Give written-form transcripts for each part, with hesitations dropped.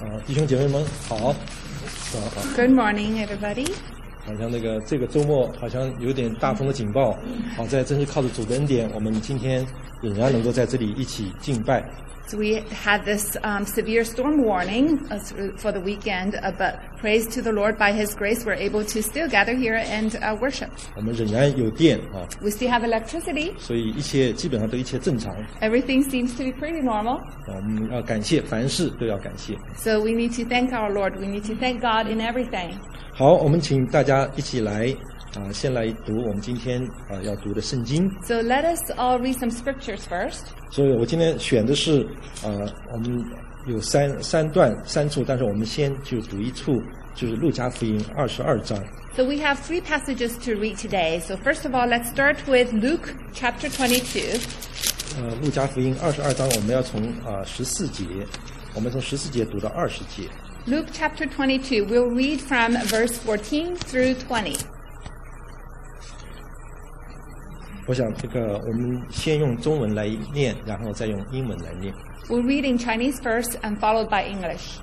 弟兄姐妹们好。 Good morning, everybody. 好像这个周末好像有点大风的警报，好在真是靠着主的恩典，我们今天仍然能够在这里一起敬拜。 So we had this severe storm warning for the weekend, but praise to the Lord, by His grace, we're able to still gather here and worship. 我们仍然有电啊。 We still have electricity. 所以基本上都一切正常。 Everything seems to be pretty normal. 我们要感谢，凡事都要感谢。 So we need to thank our Lord. We need to thank God in everything. 好，我们请大家一起来先来读我们今天要读的圣经。 So let us all read some scriptures first. 所以我今天选的是我们有三处，但是我们先就读一处，就是路加福音22章。 So we have 3 passages to read today. So first of all, let's start with Luke chapter 22. 路加福音22章，我们要从14节，我们从14节读到20节。 Luke chapter 22, we'll read from verse 14 through 20. 我想我们先用中文来念，然后再用英文来念。 We'll read in Chinese first and followed by English.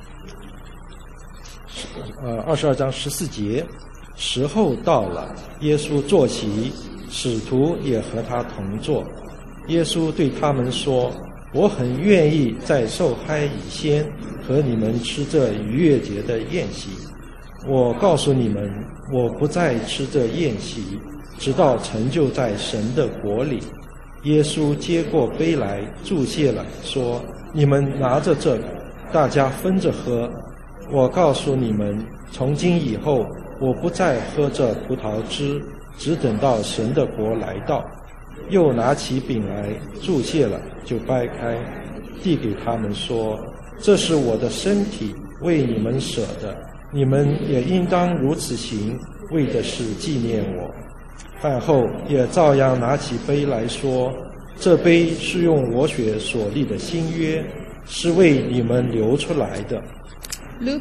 22章14节，时候到了，耶稣坐席，使徒也和他同坐。耶稣对他们说：“我很愿意在受害以先和你们吃这逾越节的宴席。我告诉你们，我不再吃这宴席，直到成就在神的国里。”耶稣接过杯来，祝谢了，说：“你们拿着这个，大家分着喝。我告诉你们，从今以后，我不再喝这葡萄汁，只等到神的国来到。”又拿起饼来，祝谢了，就掰开，递给他们说：“这是我的身体，为你们舍的，你们也应当如此行，为的是纪念我。”饭后也照样拿起杯来说：“这杯是用我血所立的新约，是为你们流出来的。” Luke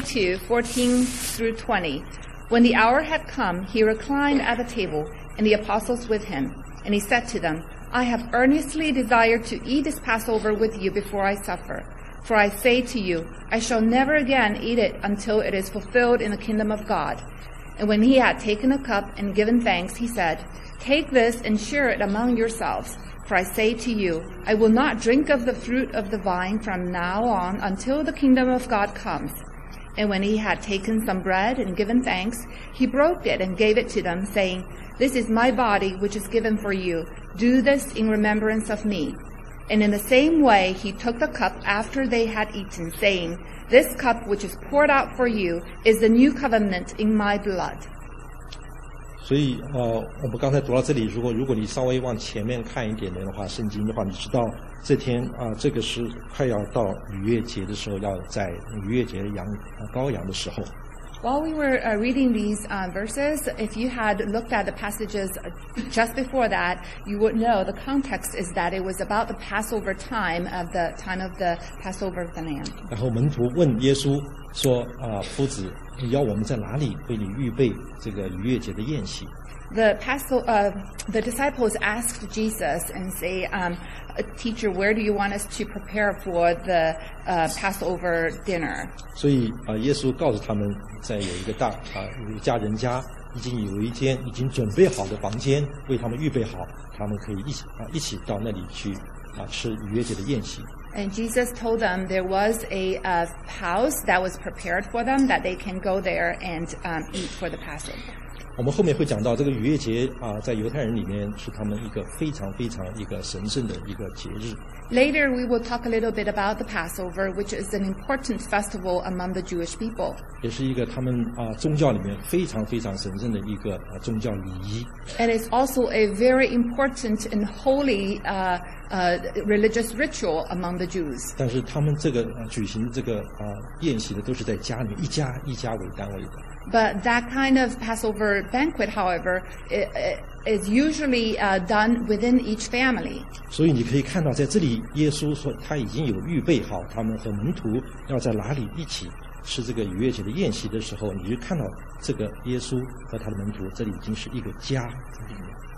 22:14 through 20. When the hour had come, he reclined at the table, and the apostles with him. And he said to them, "I have earnestly desired to eat this Passover with you before I suffer. For I say to you, I shall never again eat it until it is fulfilled in the kingdom of God." And when he had taken a cup and given thanks, he said, "Take this and share it among yourselves. For I say to you, I will not drink of the fruit of the vine from now on until the kingdom of God comes." And when he had taken some bread and given thanks, he broke it and gave it to them, saying, "This is my body, which is given for you. Do this in remembrance of me." And in the same way, he took the cup after they had eaten, saying, "This cup which is poured out for you is the new covenant in my blood." 所以我们刚才读到这里，如果你稍微往前面看一点点的话，圣经的话，你知道这天这个是快要到逾越节的时候，要在逾越节羔羊的时候。 While we were reading these verses, if you had looked at the passages just before that, you would know the context is that it was about the Passover time of the Passover of the Lamb. 然后门徒问耶稣说：“夫子，你要我们在哪里为你预备这个逾越节的宴席？” The disciples asked Jesus and say, "Teacher, where do you want us to prepare for the Passover dinner?" 所以耶稣告诉他们，在有一个有一家人家已经有一间已经准备好的房间为他们预备好，他们可以一起到那里去吃逾越节的宴席。 And Jesus told them there was a house that was prepared for them, that they can go there and eat for the Passover. 我们后面会讲到这个逾越节在犹太人里面是他们一个非常非常一个神圣的一个节日。 Later we will talk a little bit about the Passover, which is an important festival among the Jewish people. 也是一个他们宗教里面非常非常神圣的一个宗教礼仪。 And it's also a very important and holy religious ritual among the Jews. 但是他们这个举行这个宴席的都是在家里面一家一家为单位的。 But that kind of Passover banquet, however, is usually done within each family. 所以你可以看到，在这里耶稣说他已经有预备好，他们和门徒要在哪里一起吃这个逾越节的宴席的时候，你就看到这个耶稣和他的门徒，这里已经是一个家里面。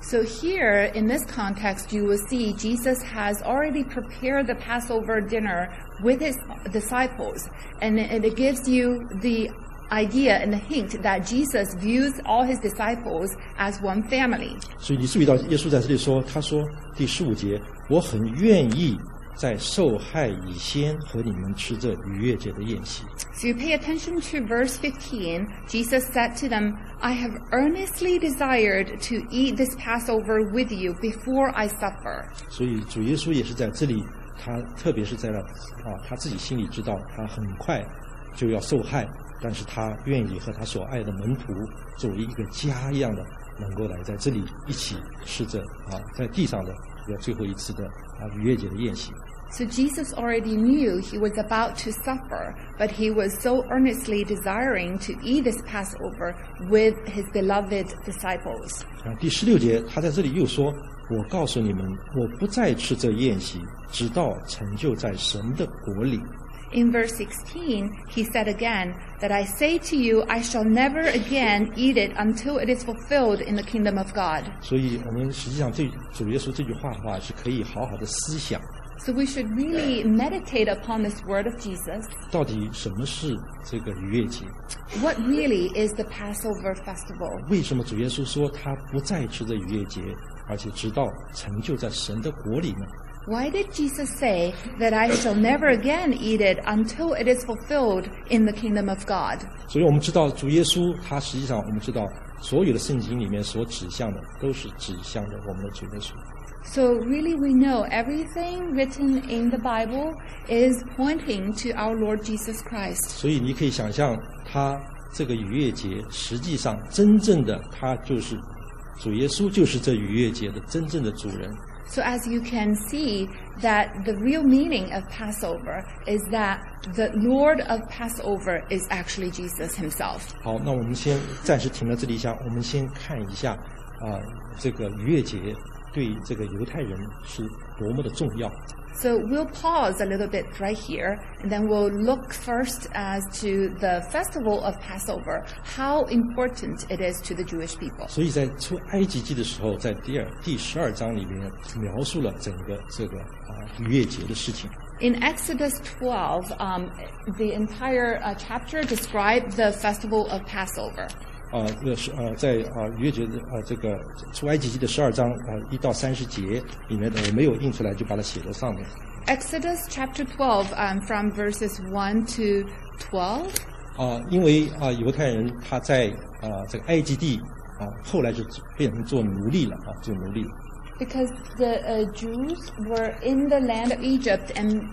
So here, in this context, you will see Jesus has already prepared the Passover dinner with his disciples. And it gives you the idea and the hint that Jesus views all his disciples as one family. 所以你注意到耶稣在这里说，他说第15节，我很愿意在受害以先和你们吃这逾越节的宴席。 So you pay attention to verse 15. Jesus said to them, I have earnestly desired to eat this Passover with you before I suffer. 所以主耶稣也是在这里，他特别是在了他自己心里知道他很快就要受害，但是他愿意和他所爱的门徒作为一个家一样的，能够来在这里一起吃着在地上的这个最后一次的逾越节的宴席。 So Jesus already knew he was about to suffer, but he was so earnestly desiring to eat this Passover with his beloved disciples. 第16节，他在这里又说：“我告诉你们，我不再吃这宴席，直到成就在神的国里。” In verse 16, he said again, that I say to you, I shall never again eat it until it is fulfilled in the kingdom of God. 所以我们实际上对主耶稣这句话的话，是可以好好的思想。 So we should really meditate upon this word of Jesus. 到底什么是这个逾越节？ What really is the Passover festival? 为什么主耶稣说他不再吃这逾越节，而且直到成就在神的国里呢？ Why did Jesus say that I shall never again eat it until it is fulfilled in the kingdom of God? 所以我们知道主耶稣他实际上我们知道所有的圣经里面所指向的都是指向着我们的主耶稣。 So really we know everything written in the Bible is pointing to our Lord Jesus Christ. 所以你可以想象他这个逾越节实际上真正的他就是主耶稣就是这逾越节的真正的主人。 So as you can see that the real meaning of Passover is that the Lord of Passover is actually Jesus himself. 好，那我们先暂时停到这里一下，我们先看一下这个逾越节对这个犹太人是多么的重要。 So we'll pause a little bit right here, and then we'll look first as to the festival of Passover, how important it is to the Jewish people. 所以在出埃及记的时候，在第12章里面描述了整个这个逾越节的事情。 In Exodus 12, the entire chapter described the festival of Passover. 在逾越节的这个出埃及记的12章1到30节里面的，我没有印出来，就把它写在上面。 Exodus chapter 12, from verses 1 to 12. 因为犹太人他在这个埃及地后来就变成做奴隶了做奴隶。 Because the Jews were in the land of Egypt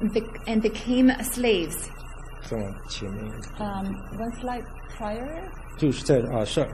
and became slaves. 再往前面。 One slide prior. 就是在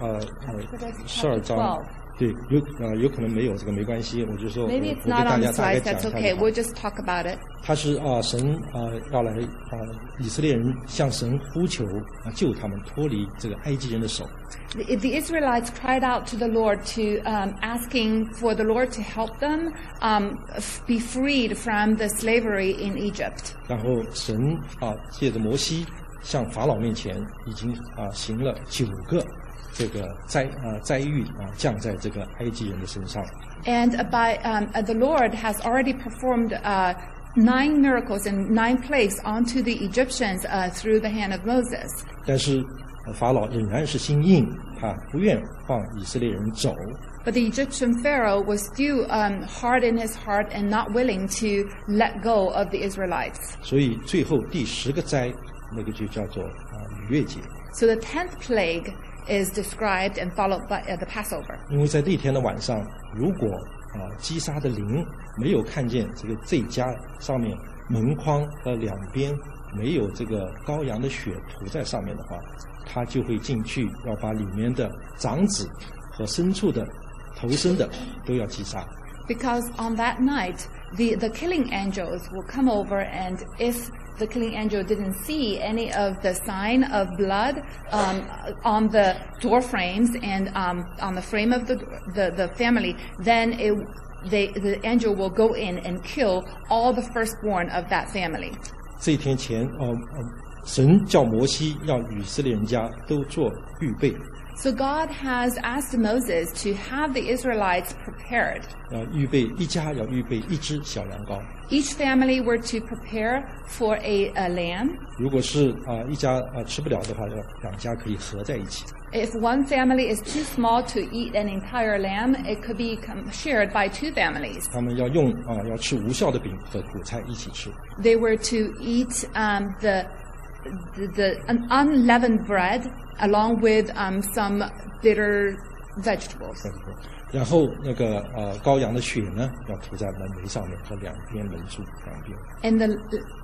12章，对，有可能没有这个没关系，我就说我给 Maybe it's 大 not 家 on the 大概 slides. 讲 That's 一下 okay. 就好 We'll just talk about it. 他是神要来以色列人向神呼求救他们脱离这个埃及人的手。 The Israelites cried out to the Lord to asking for the Lord to help them be freed from the slavery in Egypt. 然后神借着摩西向法老面前已经行了9个这个灾遇降在这个埃及人的身上。 And the Lord has already performed 9 miracles and 9 plagues onto the Egyptians through the hand of Moses. 但是法老仍然是心硬，他不愿放以色列人走。 But the Egyptian Pharaoh was still hard in his heart and not willing to let go of the Israelites. 所以最后第10个灾，那个就叫做逾越节。 So the 10th plague is described and followed by the Passover. 因为在那天的晚上，如果击杀的灵没有看见这家上面门框的两边没有这个羔羊的血涂在上面的话，他就会进去，要把里面的长子和牲畜的头生的都要击杀。 Because on that night, the killing angels will come over, and if the killing angel didn't see any of the sign of blood on the door frames and on the frame of the family, then the angel will go in and kill all the firstborn of that family. 这一天前，神叫摩西要以色列人家都做预备。 So God has asked Moses to have the Israelites prepared. 预备一家要预备一只小羊羔。 Each family were to prepare for a lamb. 如果是一家吃不了的话，两家可以合在一起。 If one family is too small to eat an entire lamb, it could be shared by 2 families. 他们要吃无酵的饼和苦菜一起吃。 They were to eat the unleavened bread along with some bitter vegetables. 然后那个羔羊的血呢，要涂在门楣上面和两边门柱两边。 And the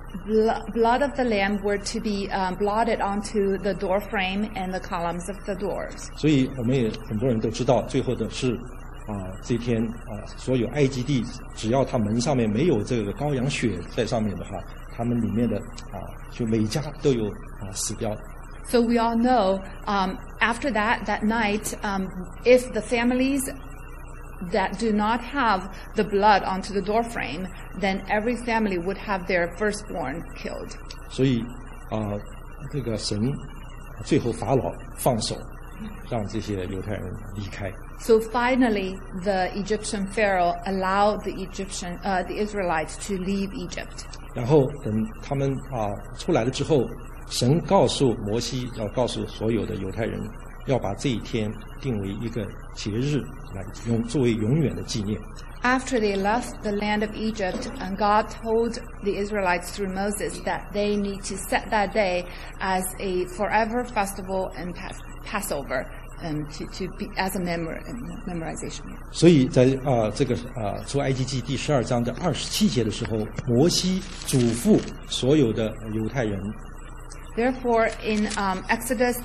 blood of the lamb were to be blotted onto the door frame and the columns of the doors. 所以我们也很多人都知道，最后的是这天所有埃及地只要他门上面没有这个羔羊血在上面的话，他们里面的就每家都有死掉。 So we all know after that night, if the families that do not have the blood onto the door frame, then every family would have their firstborn killed. 所以这个神最后法老放手，让这些犹太人离开。 So finally, the Egyptian Pharaoh allowed the Israelites to leave Egypt. 然后等他们出来了之后，神告诉摩西，要告诉所有的犹太人，要把这一天定为一个节日，来作为永远的纪念。 After they left the land of Egypt, and God told the Israelites through Moses that they need to set that day as a forever festival and Passover, to be as a memorization. 所以在这个出埃及记第12章的27节的时候，摩西嘱咐所有的犹太人。 Therefore, in Exodus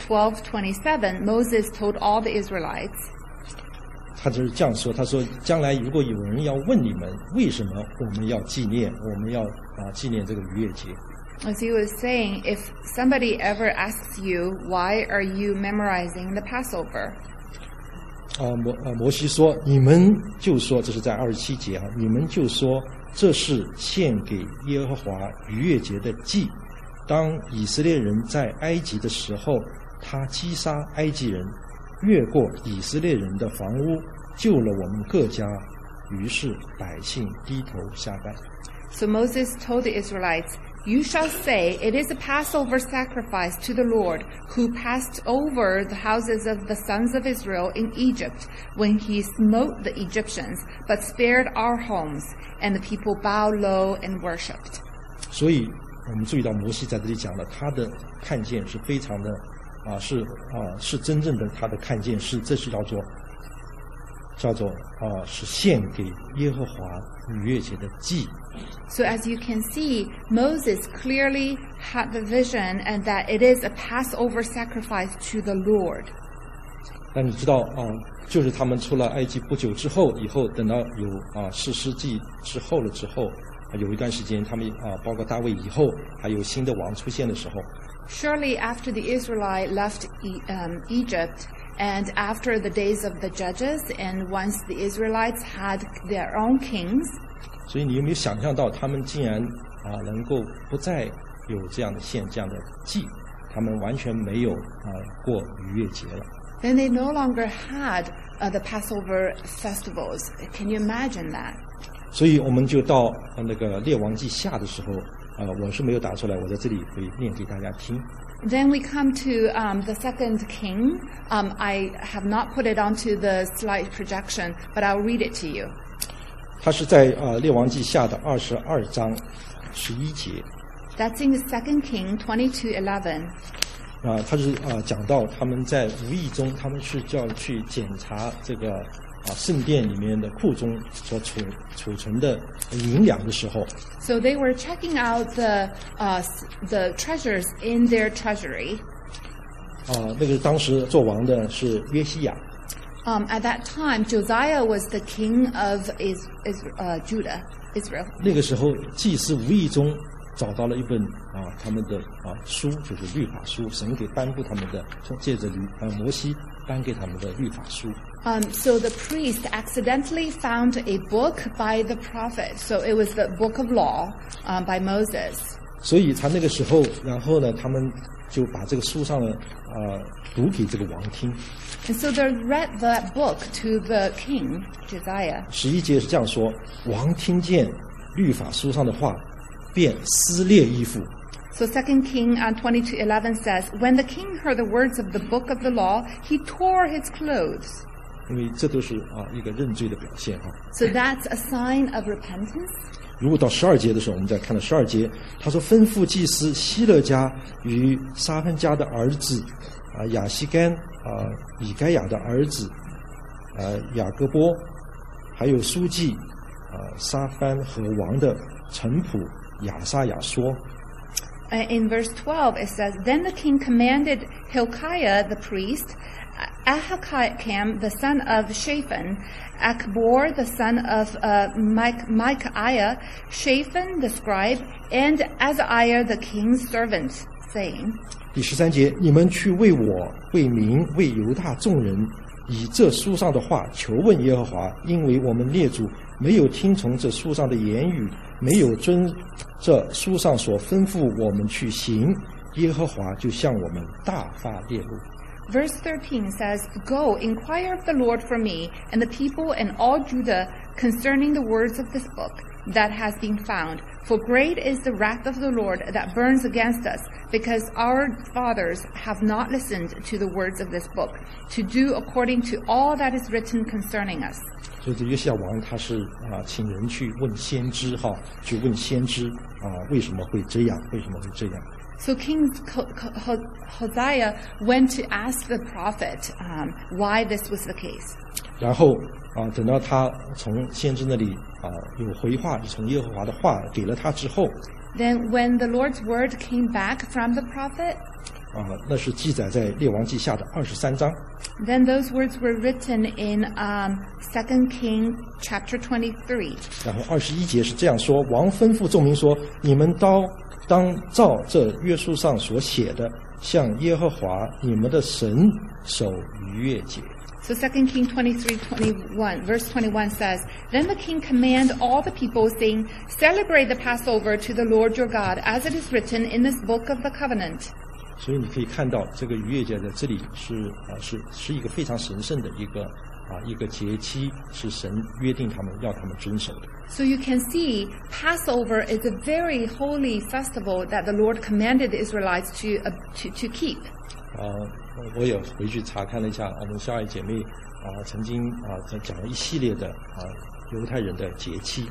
12:27, Moses told all the Israelites. 他就是这样说，他说：“将来如果有人要问你们为什么我们要纪念这个逾越节， As he was saying, if somebody ever asks you, why are you memorizing the Passover? 摩西说，你们就说，这是在27节你们就说这是献给耶和华逾越节的祭。当以色列人在埃及的时候，他击杀埃及人，越过以色列人的房屋，救了我们各家，于是百姓低头下拜。” So Moses told the Israelites, "You shall say, it is a Passover sacrifice to the Lord, who passed over the houses of the sons of Israel in Egypt, when he smote the Egyptians, but spared our homes." And the people bowed low and worshipped. 所以我们注意到摩西在这里讲了，他的看见是非常的是真正的，他的看见是这是叫做是献给耶和华逾越节的祭。 So as you can see, Moses clearly had the vision and that it is a Passover sacrifice to the Lord. 但你知道就是他们出了埃及不久之后，等到有士师记之后，有一段时间他们包括大卫以后，还有新的王出现的时候。 Surely after the Israelites left Egypt, and after the days of the judges, and once the Israelites had their own kings, 所以你有没有想象到，他们竟然能够不再有这样的祭，他们完全没有过逾越节了。 Then they no longer had the Passover festivals. Can you imagine that? 所以我们就到那个列王记下的时候，我是没有打出来，我在这里会念给大家听。 Then we come to the second king. I have not put it onto the slide projection, but I'll read it to you. 它是在列王记下的22章11节。 That's in the 2 King 22:11. 他是讲到他们在无意中，他们是要去检查这个圣殿里面的库中所储存的银两的时候。 So they were checking out the treasures in their treasury. 那个当时做王的是约西亚。 At that time, Josiah was the king of Judah, Israel. 那个时候，祭司无意中找到了一本他们的书，就是律法书，神给颁布他们的，借着摩西颁给他们的律法书。 So the priest accidentally found a book by the prophet. So it was the book of law by Moses. 所以他那个时候，然后呢，他们就把这个书上呢，读给这个王听。 And so they read that book to the king, Josiah. 11节是这样说：王听见律法书上的话，便撕裂衣服。 So 2 King 22:11 says, When the king heard the words of the book of the law, he tore his clothes. 因为这都是一个认罪的表现啊。 So that's a sign of repentance. 如果到12节的时候，我们再看到12节，他说吩咐祭司希勒家与沙芬家的儿子亚西干以该亚的儿子雅各波，还有书记沙番和王的臣仆亚沙雅说。 In verse 12 it says, Then the king commanded Hilkiah the priest, Ahikam the son of Shaphan, Achbor the son of Micaiah, Shaphan the scribe, and Azariah the king's servant, saying, 第13节，你们去为我、为民、为犹大众人，以这书上的话求问耶和华，因为我们列祖没有听从这书上的言语，没有遵这书上所吩咐我们去行，耶和华就向我们大发烈怒。 Verse 13 says, Go, inquire of the Lord for me, and the people and all Judah, concerning the words of this book that has been found. For great is the wrath of the Lord that burns against us, because our fathers have not listened to the words of this book, to do according to all that is written concerning us. 所以这约西亚王他是请人去问先知去问先知为什么会这样，为什么会这样。 So King Hosea went to ask the prophet why this was the case. 然后等到他从先知那里有回话，从耶和华的话给了他之后 Then when the Lord's word came back from the prophet, 那是记载在列王记下的23章。 Then those words were written in 2 King chapter 23. 然后21节是这样说：王吩咐众民说：你们当照这约书上所写的，向耶和华你们的神守逾越节。 So 2 King 23:21, verse 21 says, Then the king commanded all the people, saying, Celebrate the Passover to the Lord your God, as it is written in this book of the covenant. 所以你可以看到，这个逾越节在这里是一个非常神圣的一个节期，是神约定他们要他们遵守的。 So you can see Passover is a very holy festival that the Lord commanded the Israelites to keep. 我也回去查看了一下，我们校爱姐妹曾经讲了一系列的犹太人的节期。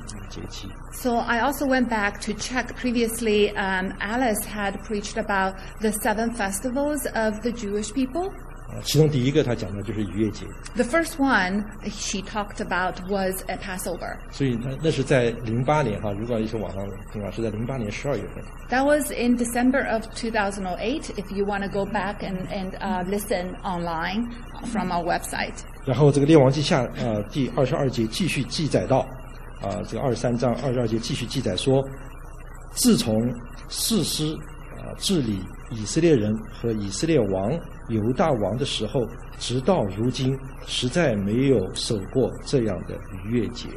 So I also went back to check previously. Alice had preached about the 7 festivals of the Jewish people. 其中第一个他讲的就是逾越节。 The first one she talked about was a Passover. 所以那是在08年如果一些网上听是在08年12月份。 That was in December of 2008. If you want to go back and listen online from our website. 然后这个列王记下第22节继续记载到这个23章22节继续记载说，自从士师治理以色列人和以色列王犹大王的时候，直到如今，实在没有守过这样的逾越节。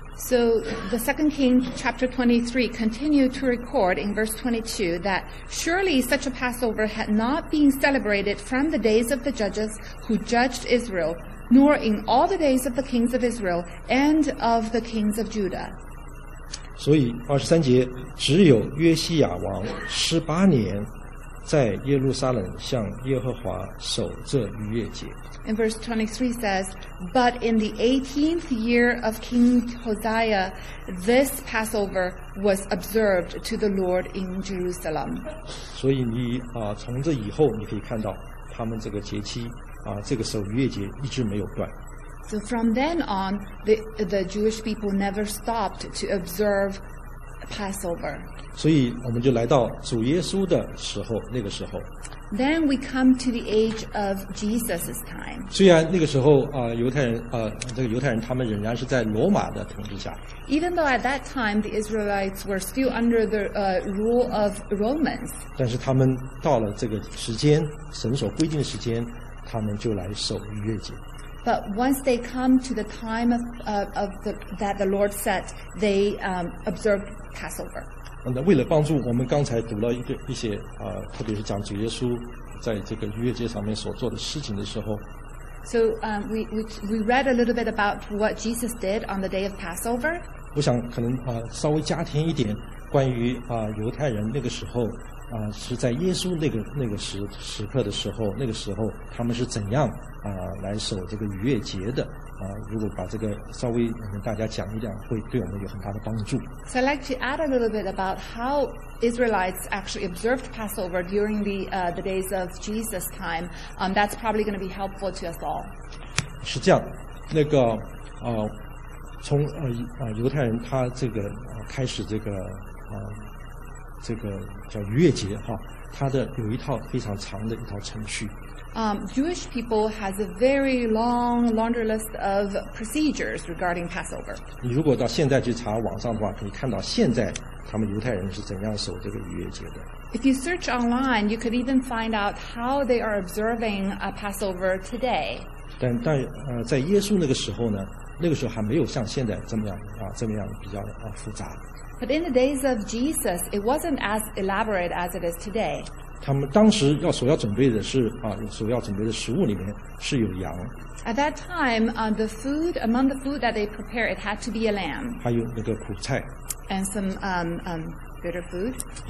So the 2 King chapter 23 continued to record in verse 22 that surely such a Passover had not been celebrated from the days of the judges who judged Israel, nor in all the days of the kings of Israel and of the kings of Judah. 所以23节，只有约西亚王18年，在耶路撒冷向耶和华守这逾越节。 And verse 23 says, But in the 18th year of King Hosea, this Passover was observed to the Lord in Jerusalem. 所以你从这以后，你可以看到他们这个节期这个守逾越节一直没有断。 So from then on, the Jewish people never stopped to observe Passover. 所以我们就来到主耶稣的时候，那个时候。 Then we come to the age of Jesus' time. 虽然那个时候犹太人他们仍然是在罗马的统治下。 Even though at that time the Israelites were still under the rule of Romans. 但是他们到了这个时间，神所规定的时间，他们就来守逾越节。 But once they come to the time that the Lord set, they observed Passover. 那为了帮助我们刚才读了一些特别是讲主耶稣在这个逾越节上面所做的事情的时候。 So we read a little bit about what Jesus did on the day of Passover. 我想可能稍微加添一点关于犹太人那个时候是在耶稣那个时刻的时候，那个时候他们是怎样来守这个逾越节的如果把这个稍微跟大家讲一讲，会对我们有很大的帮助。 So I'd like to add a little bit about how Israelites actually observed Passover during the days of Jesus' time. That's probably going to be helpful to us all. 是这样，那个从犹太人他这个开始这个叫逾越节它的有一套非常长的一套程序。 Jewish people has a very long laundry list of procedures regarding Passover. 你如果到现在去查网上的话，可以看到现在他们犹太人是怎样守这个逾越节的。 If you search online, you could even find out how they are observing Passover today. 但在耶稣那个时候呢，那个时候还没有像现在这么样比较复杂。 But in the days of Jesus, it wasn't as elaborate as it is today. 他们当时所要准备的是所要准备的食物里面是有羊。 At that time, among the food that they prepare, it had to be a lamb. 还有那个苦菜。 And some bitter food.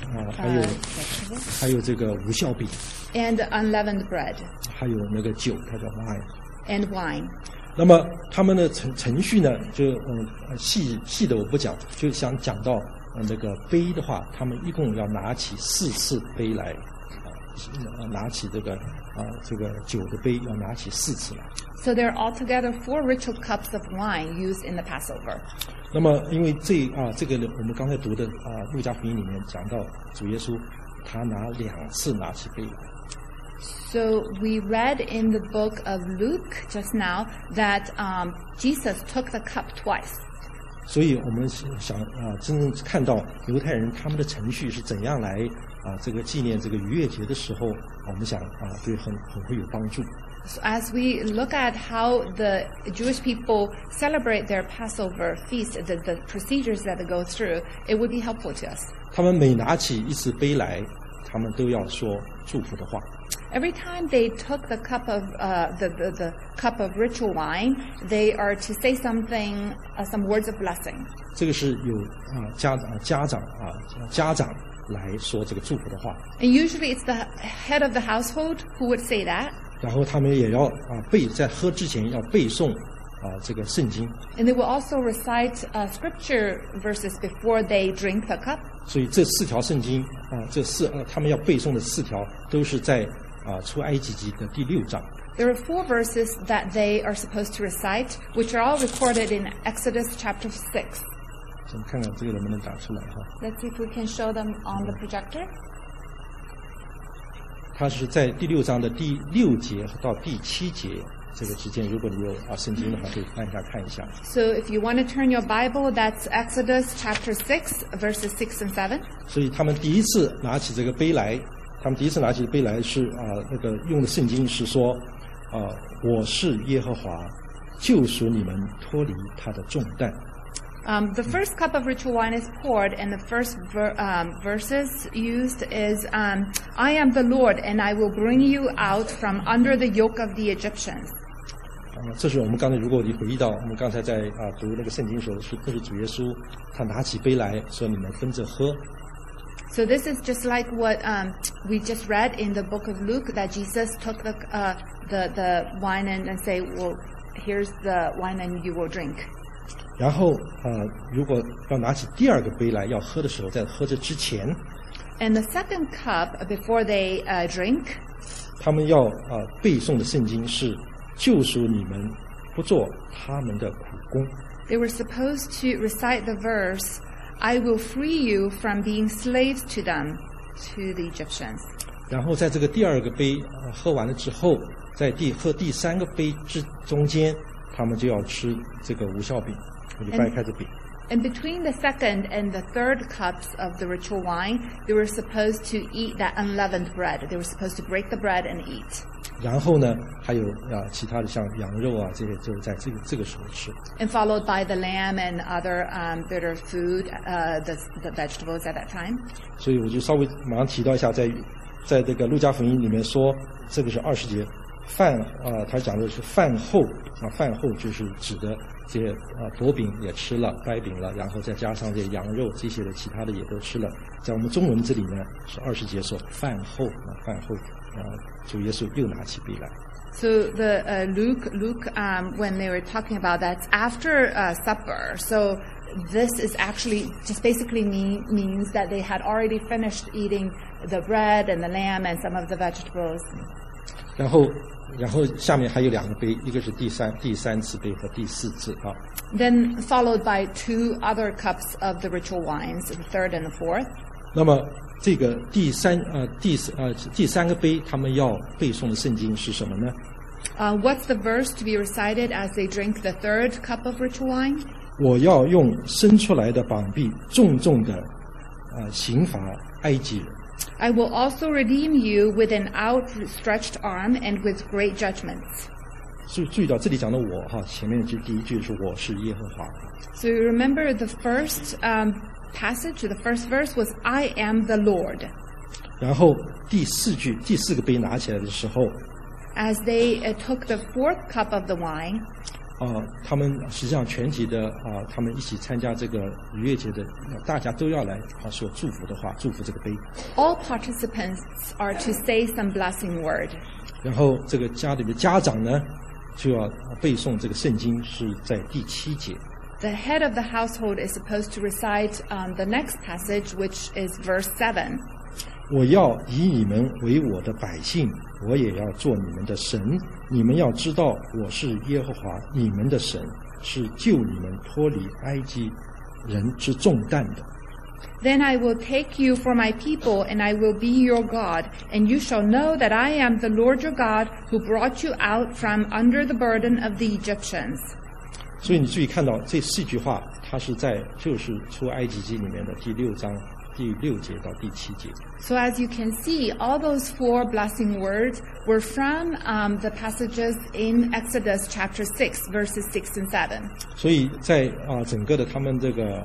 还有这个无酵饼。 And unleavened bread. 还有那个酒，它叫 wine. And wine. 那么他们的程序呢，就细的我不讲，就想讲到那个杯的话，他们一共要拿起4次杯来，拿起这个酒的杯要拿起4次来。 So there are altogether 4 ritual cups of wine used in the Passover. 那么因为这个我们刚才读的路加福音里面讲到主耶稣他拿2次拿起杯来。 So we read in the book of Luke just now that Jesus took the cup twice. 所以我们想真正看到犹太人他们的程序是怎样来这个纪念这个逾越节的时候，我们想对很会有帮助。 So as we look at how the Jewish people celebrate their Passover feast, the procedures that they go through, it would be helpful to us. 他们每拿起一次杯来，他们都要说祝福的话。 Every time they took the cup of the cup of ritual wine, they are to say something, some words of blessing. 这个是有家长来说这个祝福的话。 And usually it's the head of the household who would say that. 然后他们也要在喝之前要背诵这个圣经。 And they will also recite scripture verses before they drink the cup. 所以这4条圣经他们要背诵的4条都是在出埃及记的第6章。 There are 4 verses that they are supposed to recite, which are all recorded in Exodus chapter 6. 我们看看这个能不能打出来 Let's see if we can show them on the projector. 它是在第6章的第6节到第7节这个之间，如果你有圣经的话，可以按下看一下。 So if you want to turn your Bible, that's Exodus chapter 6, verses 6 and 7. 所以他们第一次拿起这个杯来，是那个用的圣经是说我是耶和华，救赎你们脱离他的重担。 The first cup of ritual wine is poured, and the first verses used is, I am the Lord, and I will bring you out from under the yoke of the Egyptians. 这是我们刚才，如果你回忆到我们刚才在读那个圣经的时候，这是主耶稣他拿起杯来说：“你们分着喝。” So this is just like what we just read in the book of Luke, that Jesus took the wine and say, "Well, here's the wine, and you will drink." 然后如果要拿起第2个杯来要喝的时候，在喝这之前 And the second cup, before they drink, 他们要背诵的圣经是救赎你们不做他们的苦工。 They were supposed to recite the verse, I will free you from being slaves to them, to the Egyptians. 然后在这个第2个杯喝完了之后，在喝第3个杯中间，他们就要吃这个无酵饼，就掰开这饼。 And between the second and the third cups of the ritual wine, they were supposed to eat that unleavened bread. They were supposed to break the bread and eat. 然后呢，还有其他的像羊肉啊这些，就是在这个时候吃。 And followed by the lamb and other bitter food, the vegetables at that time. 所以我就稍微马上提到一下，在这个路加福音里面说，这个是20节饭他讲的是饭后饭后就是指的这些薄饼也吃了，掰饼了，然后再加上这些羊肉这些的其他的也都吃了。在我们中文这里呢是20节说饭后主耶稣又拿起杯来。 So the Luke when they were talking about that's after supper. So this is actually just basically means that they had already finished eating the bread and the lamb and some of the vegetables. 然后下面还有2个杯，一个是第三次杯和第4次啊。 Then followed by 2 other cups of the ritual wines, the third and the fourth. 那么这个第三个杯，他们要背诵的圣经是什么呢？ What's the verse to be recited as they drink the third cup of ritual wine? 我要用伸出来的膀臂重重的刑罚埃及人。 I will also redeem you with an outstretched arm and with great judgments. 所以注意到这里讲的我前面第一句是我是耶和华。 So you remember the first passage, the first verse was I am the Lord. 然后第4个杯拿起来的时候 As they took the fourth cup of the wine, 他们实际上全体的他们一起参加这个逾越节的，大家都要来说祝福的话，祝福这个杯。 All participants are to say some blessing word. 然后这个家里的家长呢，就要背诵这个圣经，是在第7节。 The head of the household is supposed to recite the next passage, which is verse 7. 我要以你们为我的百姓，我也要做你们的神。你们要知道，我是耶和华你们的神，是救你们脱离埃及人之重担的。 Then I will take you for my people, and I will be your God, and you shall know that I am the Lord your God, who brought you out from under the burden of the Egyptians. 所以你注意看到这4句话，它是在就是出埃及记里面的第6章第6节到第7节。 So as you can see, all those 4 blessing words were from the passages in Exodus chapter 6, verses 6 and 7. 所以在整个的他们这个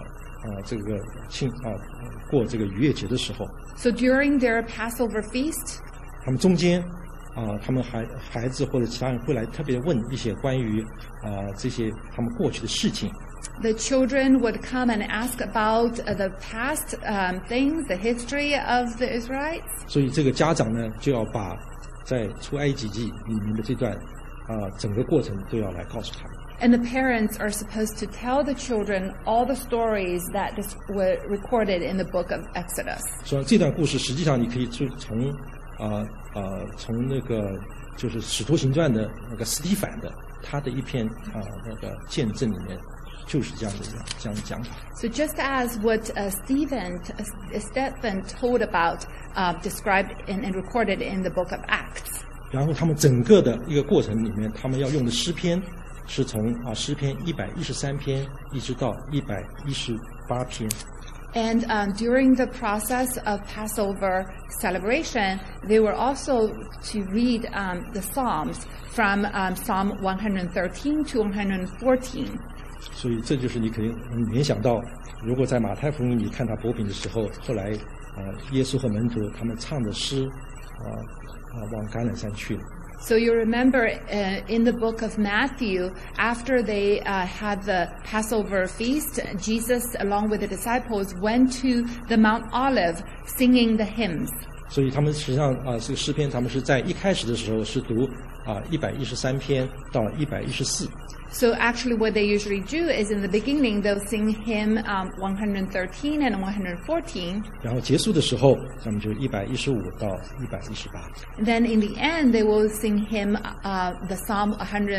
过这个逾越节的时候 So during their Passover feast, 他们中间他们孩子或者其他人会来特别问一些关于这些他们过去的事情。 The children would come and ask about the past things, the history of the Israelites. 所以这个家长呢，就要把在出埃及记里面的这段整个过程都要来告诉他们。 And the parents are supposed to tell the children all the stories that were recorded in the book of Exodus. 所以这段故事实际上你可以从那个就是《使徒行传》的那个司提反的他的一篇那个见证里面。就是这样的讲法。 So just as what Stephen told about, described and recorded in the book of Acts. 然后他们整个的一个过程里面，他们要用的诗篇是从诗篇113篇一直到118篇。 And during the process of Passover celebration, they were also to read the Psalms from Psalm 113 to 114. 所以这就是你可以联想到，如果在马太福音里看他薄饼的时候，后来耶稣和门徒他们唱的诗往橄榄山去了。 So you remember in the book of Matthew, after they had the Passover feast, Jesus, along with the disciples, went to the Mount Olive singing the hymns. 所以他们实际上这个诗篇，他们是在一开始的时候是读113篇到114。 So actually what they usually do is in the beginning they'll sing hymn 113 and 114. 然后结束的时候，他们就115到118。 And then in the end they will sing hymn the Psalm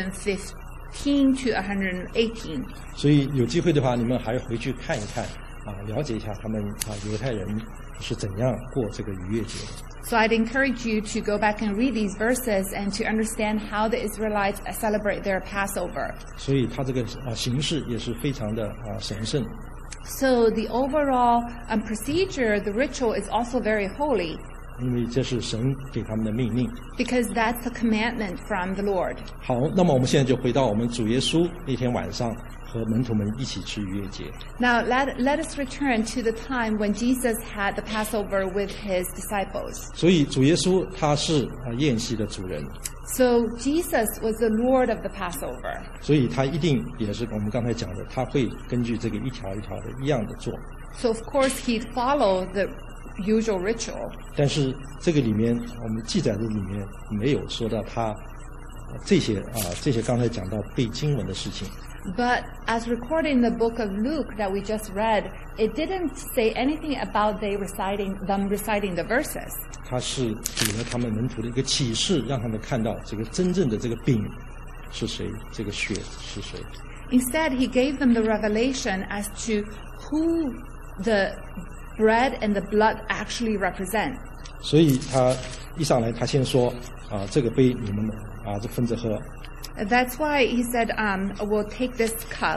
115 to 118. 所以有机会的话，你们还回去看一看了解一下他们犹太人是怎样过这个逾越节的。 So I'd encourage you to go back and read these verses and to understand how the Israelites celebrate their Passover. 所以它这个形式也是非常的神圣。 So the overall procedure, the ritual is also very holy. 因为这是神给他们的命令。 because that's a commandment from the Lord. 好，那么我们现在就回到我们主耶稣那天晚上和门徒们一起吃逾越节。 Now let us return to the time when Jesus had the Passover with his disciples. 所以主耶稣他是宴席的主人， So Jesus was the Lord of the Passover. 所以他一定也是我们刚才讲的，他会根据这个一条一条的一样的做。 So of course he'd follow the usual ritual. 但是这个里面我们记载的里面没有说到他这些刚才讲到背经文的事情。 But as recorded in the book of Luke that we just read, it didn't say anything about them reciting the verses. 他是给了他们门徒的一个启示，让他们看到这个真正的这个饼是谁，这个血是谁。 Instead, he gave them the revelation as to who the bread and the blood actually represent. 所以他一上来，他先说这个杯你们就分着喝。 That's why he said, we'll take this cup.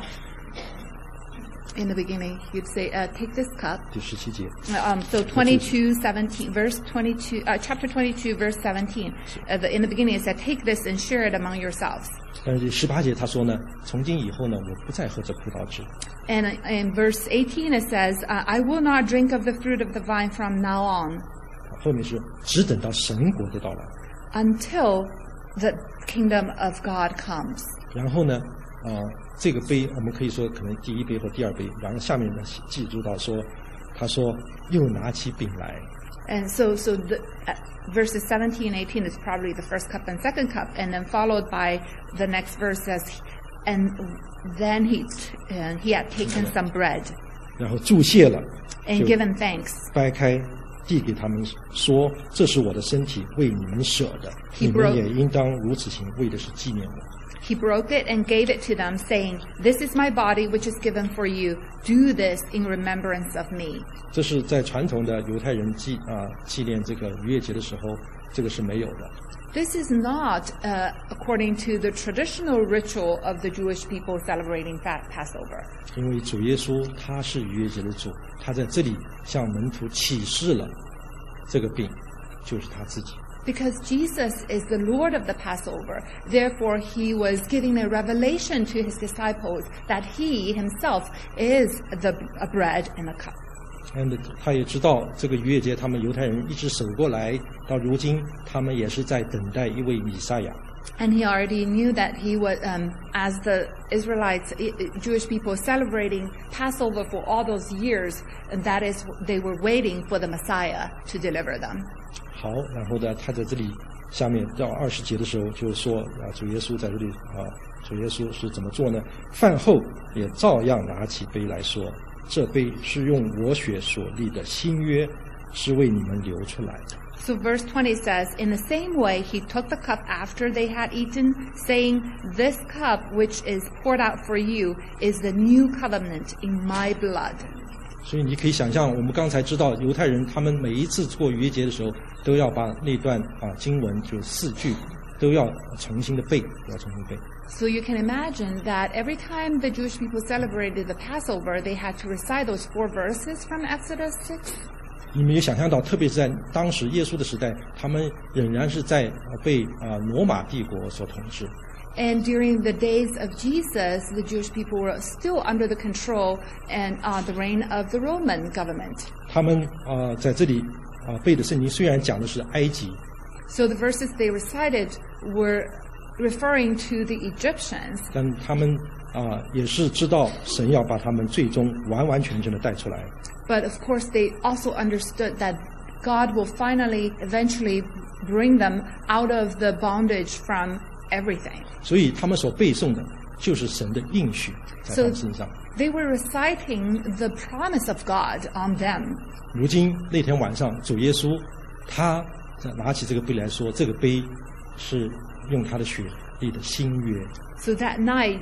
In the beginning, he'd say, take this cup. 第17节。 So 22:17, verse 22, chapter 22, verse 17. In the beginning, it said, take this and share it among yourselves. 但是18节他说呢，从今以后呢，我不再喝这葡萄汁。 And in verse 18, it says, I will not drink of the fruit of the vine from now on 后面是只等到神国的到来。 until the kingdom of God comes. 然后呢，这个杯我们可以说可能第一杯或第二杯，然后下面呢记住到说，他说又拿起饼来。 And so the, verses 17 and 18 is probably the first cup and second cup, and then followed by the next verse says, and then he had taken some bread 然后祝谢了， and 就 given thanks. 掰开递给他们说：“这是我的身体，为你们舍的， He 你们 broke- 也应当如此行，为的是纪念我。” He broke it and gave it to them, saying, This is my body which is given for you. Do this in remembrance of me. 这是在传统的犹太人纪念这个逾越节的时候，这个是没有的。 This is not according to the traditional ritual of the Jewish people celebrating Passover. 因为主耶稣他是逾越节的主，他在这里向门徒启示了这个饼就是他自己。 Because Jesus is the Lord of the Passover, therefore he was giving a revelation to his disciples that he himself is the bread and the cup. 他也知道这个逾越节他们犹太人一直守过来，到如今他们也是在等待一位弥赛亚。 And he already knew that he was, as the Israelites, Jewish people celebrating Passover for all those years, and that is, they were waiting for the Messiah to deliver them. 好，然后呢，他在这里下面到20节的时候就说主耶稣在这里主耶稣是怎么做呢？饭后也照样拿起杯来说，这杯是用我血所立的新约，是为你们流出来的。 So verse 20 says, In the same way, he took the cup after they had eaten, saying, This cup which is poured out for you is the new covenant in my blood. 所以你可以想象，我们刚才知道犹太人他们每一次过逾越节的时候，都要把那段经文就4句都要重新的背，要重新背。 So you can imagine that every time the Jewish people celebrated the Passover, they had to recite those 4 verses from Exodus 6. 你们也想象到，特别是在当时耶稣的时代，他们仍然是在被罗马帝国所统治。 And during the days of Jesus, the Jewish people were still under the control and the reign of the Roman government. 他们在这里背的圣经虽然讲的是埃及， So the verses they recited were referring to the Egyptians, 但他们也是知道神要把他们最终完完全全的带出来。 but of course they also understood that God will finally, eventually bring them out of the bondage from everything. 所以他们所背诵的就是神的应许在他们身上。 They were reciting the promise of God on them. 如今那天晚上，主耶稣他拿起这个杯来说，这个杯是用他的血立的新约。 So that night,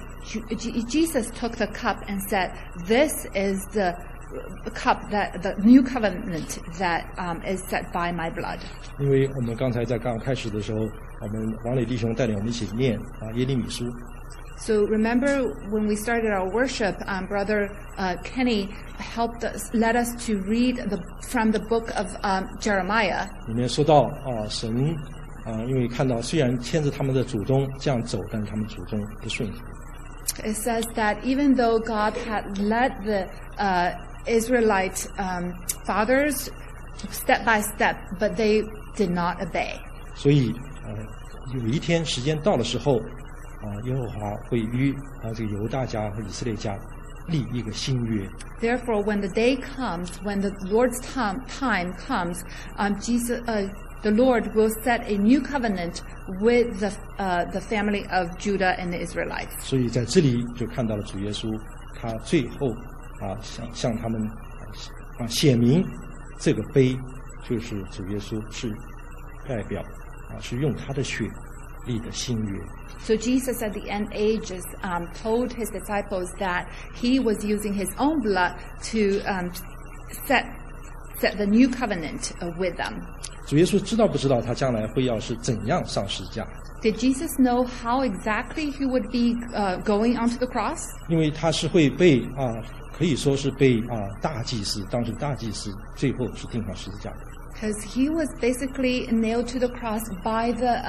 Jesus took the cup and said, "This is the cup that the new covenant that is set by my blood." 因为我们刚才在刚开始的时候，我们王磊弟兄带领我们一起念耶利米书。 So remember when we started our worship, Brother Kenny helped us, led us to read from the book of Jeremiah. 里面说到神因为看到虽然牵着他们的祖宗这样走，但是他们祖宗不顺服。 It says that even though God had led the Israelite fathers step by step, but they did not obey. 所以有一天时间到的时候耶和华会与这个犹大家和以色列家立一个新约。 Therefore, when the day comes, when the Lord's time comes, the Lord will set a new covenant with the family of Judah and the Israelites. 所以在这里就看到了主耶稣，他最后向他们显明这个杯就是主耶稣是代表是用他的血立的新约。 So Jesus at the end ages told his disciples that he was using his own blood to set the new covenant with them. 主耶稣知道不知道他将来会要是怎样上十字架？ Did Jesus know how exactly he would be going onto the cross? 因为他是会被可以说是被大祭司，当时大祭司最后是钉上十字架的。 Because he was basically nailed to the cross by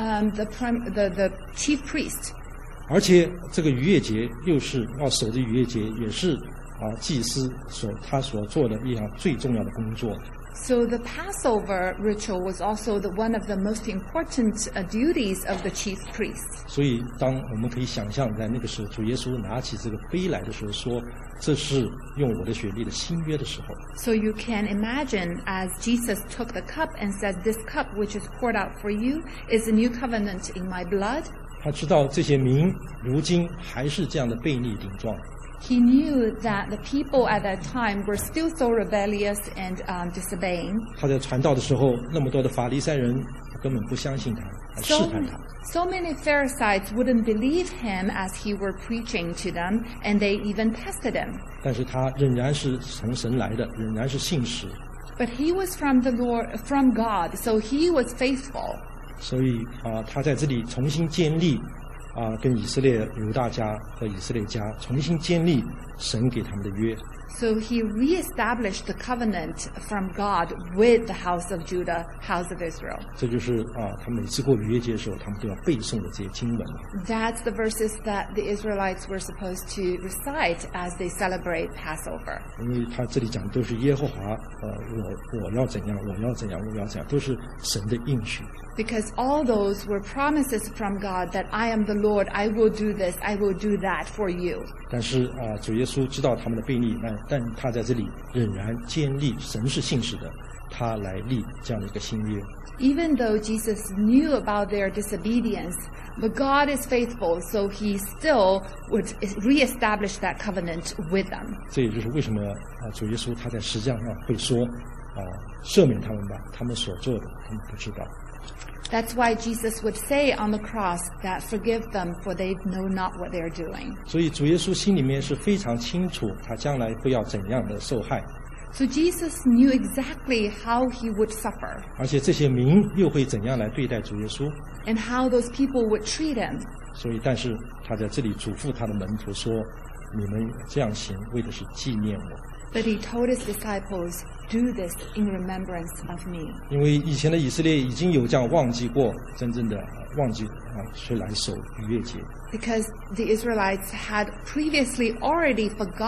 the chief priest. 而且这个逾越节又是要守的逾越节，也是祭司他所做的一项最重要的工作。 So the Passover ritual was also one of the most important duties of the chief priest. 所以当我们可以想象在那个时候主耶稣拿起这个杯来的时候说这是用我的血立的新约的时候， So you can imagine as Jesus took the cup and said, "This cup which is poured out for you is a new covenant in my blood." 他知道这些民如今还是这样的悖逆顶撞。 He knew that the people at that time were still so rebellious and disobeying. 他在传道的时候，那么多的法利赛人根本不相信他，试探他。 So many Pharisees wouldn't believe him as he were preaching to them, and they even tested him. 但是他仍然是从神来的，仍然是信实。 But he was from the Lord, from God, so he was faithful. 所以他在这里重新建立跟以色列犹大家和以色列家重新建立神给他们的约。 So he reestablished the covenant from God with the house of Judah, house of Israel. 这就是他每次过逾越节的时候，他们都要背诵的这些经文。 That's the verses that the Israelites were supposed to recite as they celebrate Passover. 因为他这里讲都是耶和华，我要怎样，我要怎样，我要怎样，都是神的应许。 Because all those were promises from God that I am the Lord, I will do this, I will do that for you. 但是主耶稣知道他们的悖逆，但他在这里仍然坚立神是信实的，他来立这样的一个新约。 Even though Jesus knew about their disobedience, but God is faithful, so he still would reestablish that covenant with them. 这也就是为什么主耶稣他在十字架上会说赦免他们吧，他们所做的他们不知道。 That's why Jesus would say on the cross that forgive them, for they know not what they are doing. 所以主耶稣心里面是非常清楚他将来会要怎样的受害， So Jesus knew exactly how he would suffer 而且这些民又会怎样来对待主耶稣。 and how those people would treat him. 所以但是他在这里嘱咐他的门徒说，你们这样行为的是纪念我。 But he told his disciples, do this in remembrance of me. 因为以前的以色列已经有这样忘记过，真正的忘记去来守逾越节。 Because the Israelites had previously already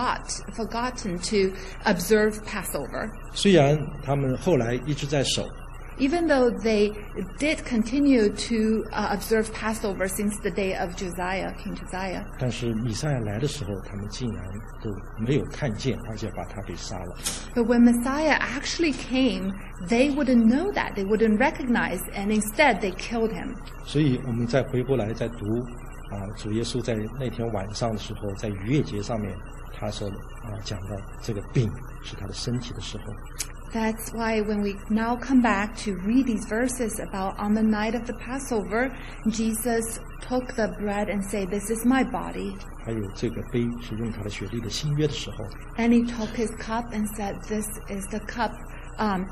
forgotten to observe Passover. 虽然他们后来一直在守， Even though they did continue to observe Passover since the day of King Josiah. 但是弥赛亚来的时候，他们竟然都没有看见，而且把他给杀了。 But when Messiah actually came, they wouldn't know that, they wouldn't recognize, and instead they killed him. 所以我们再回过来再读主耶稣在那天晚上的时候，在逾越节上面，他所讲到这个饼是他的身体的时候。 That's why when we now come back to read these verses about on the night of the Passover, Jesus took the bread and said, "This is my body." 还有这个杯是用他的血立的新约的时候， And he took his cup and said, "This is the cup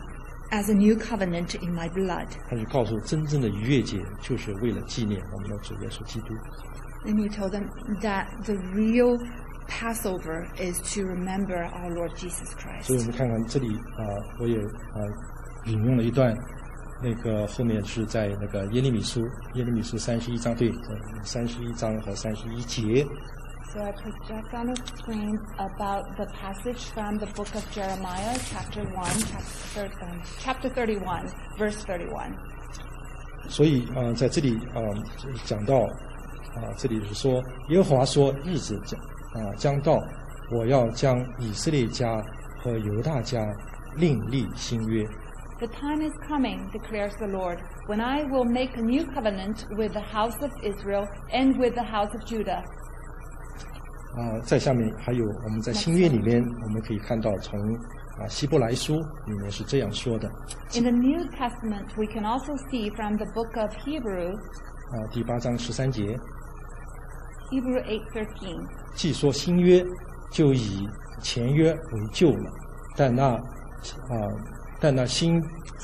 as a new covenant in my blood. 他就告诉真正的逾越节就是为了纪念我们的主耶稣基督。 And you told them that the real Passover is to remember our Lord Jesus 所以我 Christ. 们看看这里我也引用了一段，那个后面是在那个耶利米书31章，对，31章和31节。 So I project on the screen about the passage from the book of Jeremiah, chapter 31, verse 31. 所以在这里讲到这里是说，耶和华说，日子将到，我要将以色列家和犹大家另立新约。 The time is coming, declares the Lord, when I will make a new covenant with the house of Israel and with the house of Judah. 在下面还有我们在新约里面，我们可以看到从希伯来书里面是这样说的。 In the New Testament, we can also see from the book of Hebrew, 第8章13节， Hebrew 8:13. 既说新约，就以前约为旧了，但那新，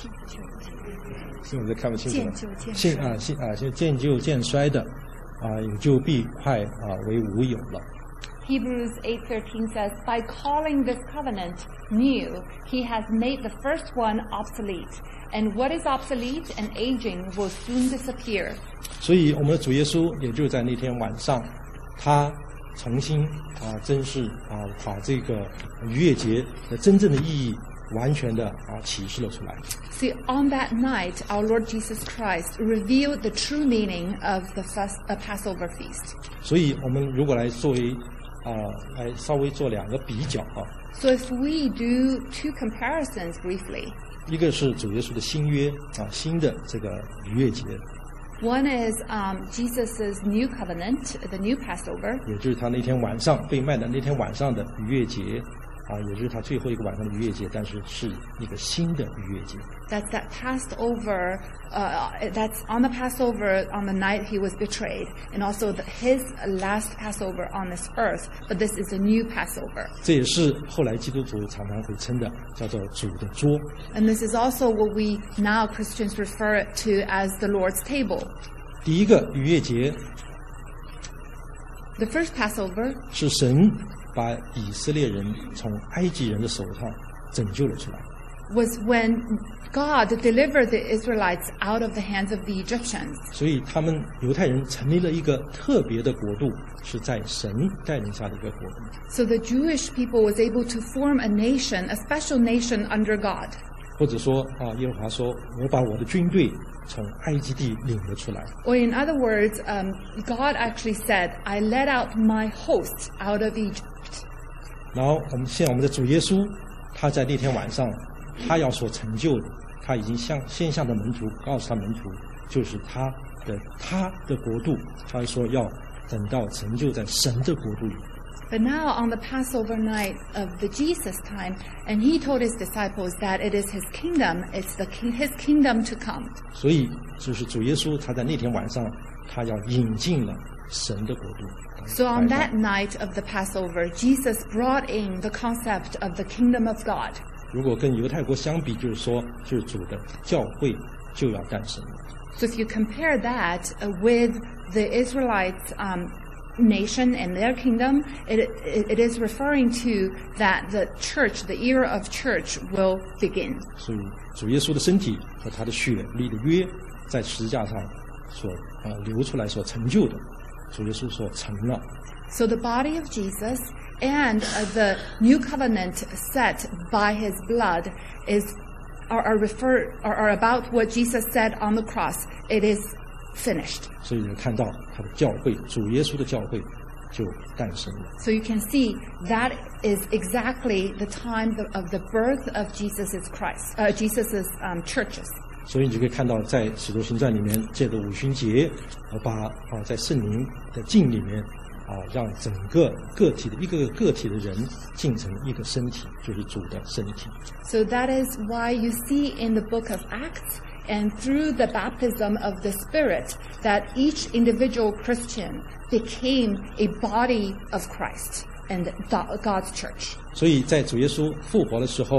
我看不清楚了。渐旧渐衰的，也就必快为无有了。 Hebrews 8:13 says, by calling this covenant new, he has made the first one obsolete. And what is obsolete and aging will soon disappear. 所以我们的主耶稣也就在那天晚上，他重新真是把这个逾越节的真正的意义完全的启示了出来。 See, on that night, our Lord Jesus Christ revealed the true meaning of the Passover feast. 所以我们如果来作为来稍微做两个比较 So if we do two comparisons briefly, 一个是主耶稣的新约新的这个逾越节， one is Jesus' new covenant, the new Passover, 也就是他那天晚上被卖的那天晚上的逾越节也就是他最后一个晚上的逾越节，但是是一个新的逾越节。 that's that Passover, that's on the Passover on the night he was betrayed, and also his last Passover on this earth, but this is a new Passover. 这也是后来基督徒常常会称的，叫做主的桌。 And this is also what we now Christians refer to as the Lord's table. 第一个逾越节 The first Passover 是神把以色列人从埃及人的手上拯救了出来， was when God delivered the Israelites out of the hands of the Egyptians. 所以他们犹太人成立了一个特别的国度，是在神带领下的一个国度。 So the Jewish people was able to form a nation, a special nation under God. 或者说耶和华说，我把我的军队从埃及地领了出来。 Or in other words, God actually said, I led out my hosts out of Egypt. 然后我们的主耶稣，他在那天晚上，他要所成就的，他已经先向的门徒告诉他门徒，就是他的国度，他说要等到成就在神的国度里。 But now on the Passover night of the Jesus time, and he told his disciples that it is his kingdom, it's his kingdom to come. 所以就是主耶稣他在那天晚上，他要引进了神的国度。 So on that night of the Passover, Jesus brought in the concept of the kingdom of God. 如果跟犹太国相比，就是说，就是主的教会就要诞生了。 So if you compare that with the Israelites' nation and their kingdom, it is referring to that the church, the era of church, will begin. 所以主耶稣的身体和他的血立的约，在十字架上所流出来所成就的，主耶稣所成了。 So the body of Jesus and the new covenant set by his blood are about what Jesus said on the cross. It is finished. 所以看到他的教会，主耶稣的教会就诞生了。 So you can see that is exactly the time of the birth of Jesus' churches. 所以你就可以看到，在使徒行传里面，借着五旬节，把在圣灵的浸里面，让整个个体的一个个体的人浸成一个身体，就是主的身体。 So that is why you see in the book of Acts and through the baptism of the Spirit that each individual Christian became a body of Christ and God's church. 所以在主耶稣复活的时候，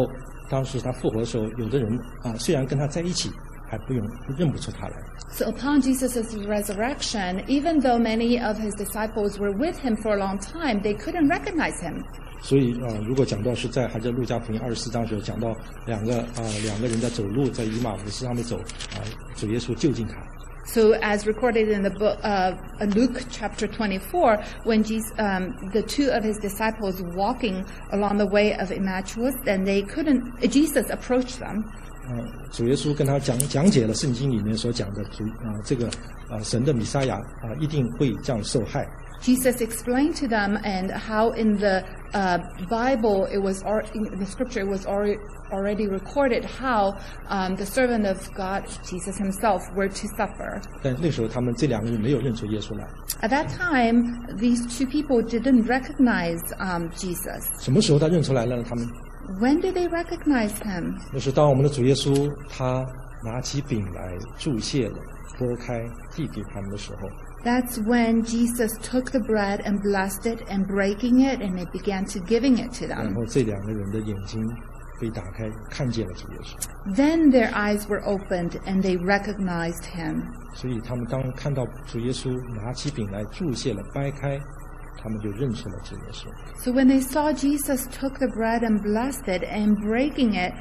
当时他复活的时候，有的人虽然跟他在一起，还认不出他来。 So upon Jesus' resurrection, even though many of his disciples were with him for a long time, they couldn't recognize him. 所以如果讲到是在还在路加福音24章的时候讲到两个人在走路，在以马忤斯上面走主耶稣就近他。 So as recorded in the book Luke chapter 24, when the two of his disciples walking along the way of Emmaus, then Jesus approached them. 主耶稣跟他讲解了圣经里面所讲的这个神的弥撒亚一定会这样受害。 Jesus explained to them and how in the Bible in the scripture it was already recorded how the servant of God, Jesus himself, were to suffer. 但那时候他们这两个人没有认出耶稣来。 At that time, these two people didn't recognize Jesus. 什么时候他认出来了呢？他们 When did they recognize him? 那是当我们的主耶稣他拿起饼来祝谢了，拨开递给他们的时候。 That's when Jesus took the bread and blessed it and breaking it, and they began to giving it to 然 them. 后这两个人的眼睛被打开，看见了主耶稣。 Then their eyes were opened and they recognized him. 所以他们当看到主耶稣拿起饼来祝谢了，掰开，他们就认出了主耶稣。 So when they saw Jesus took the bread and blessed it and breaking it,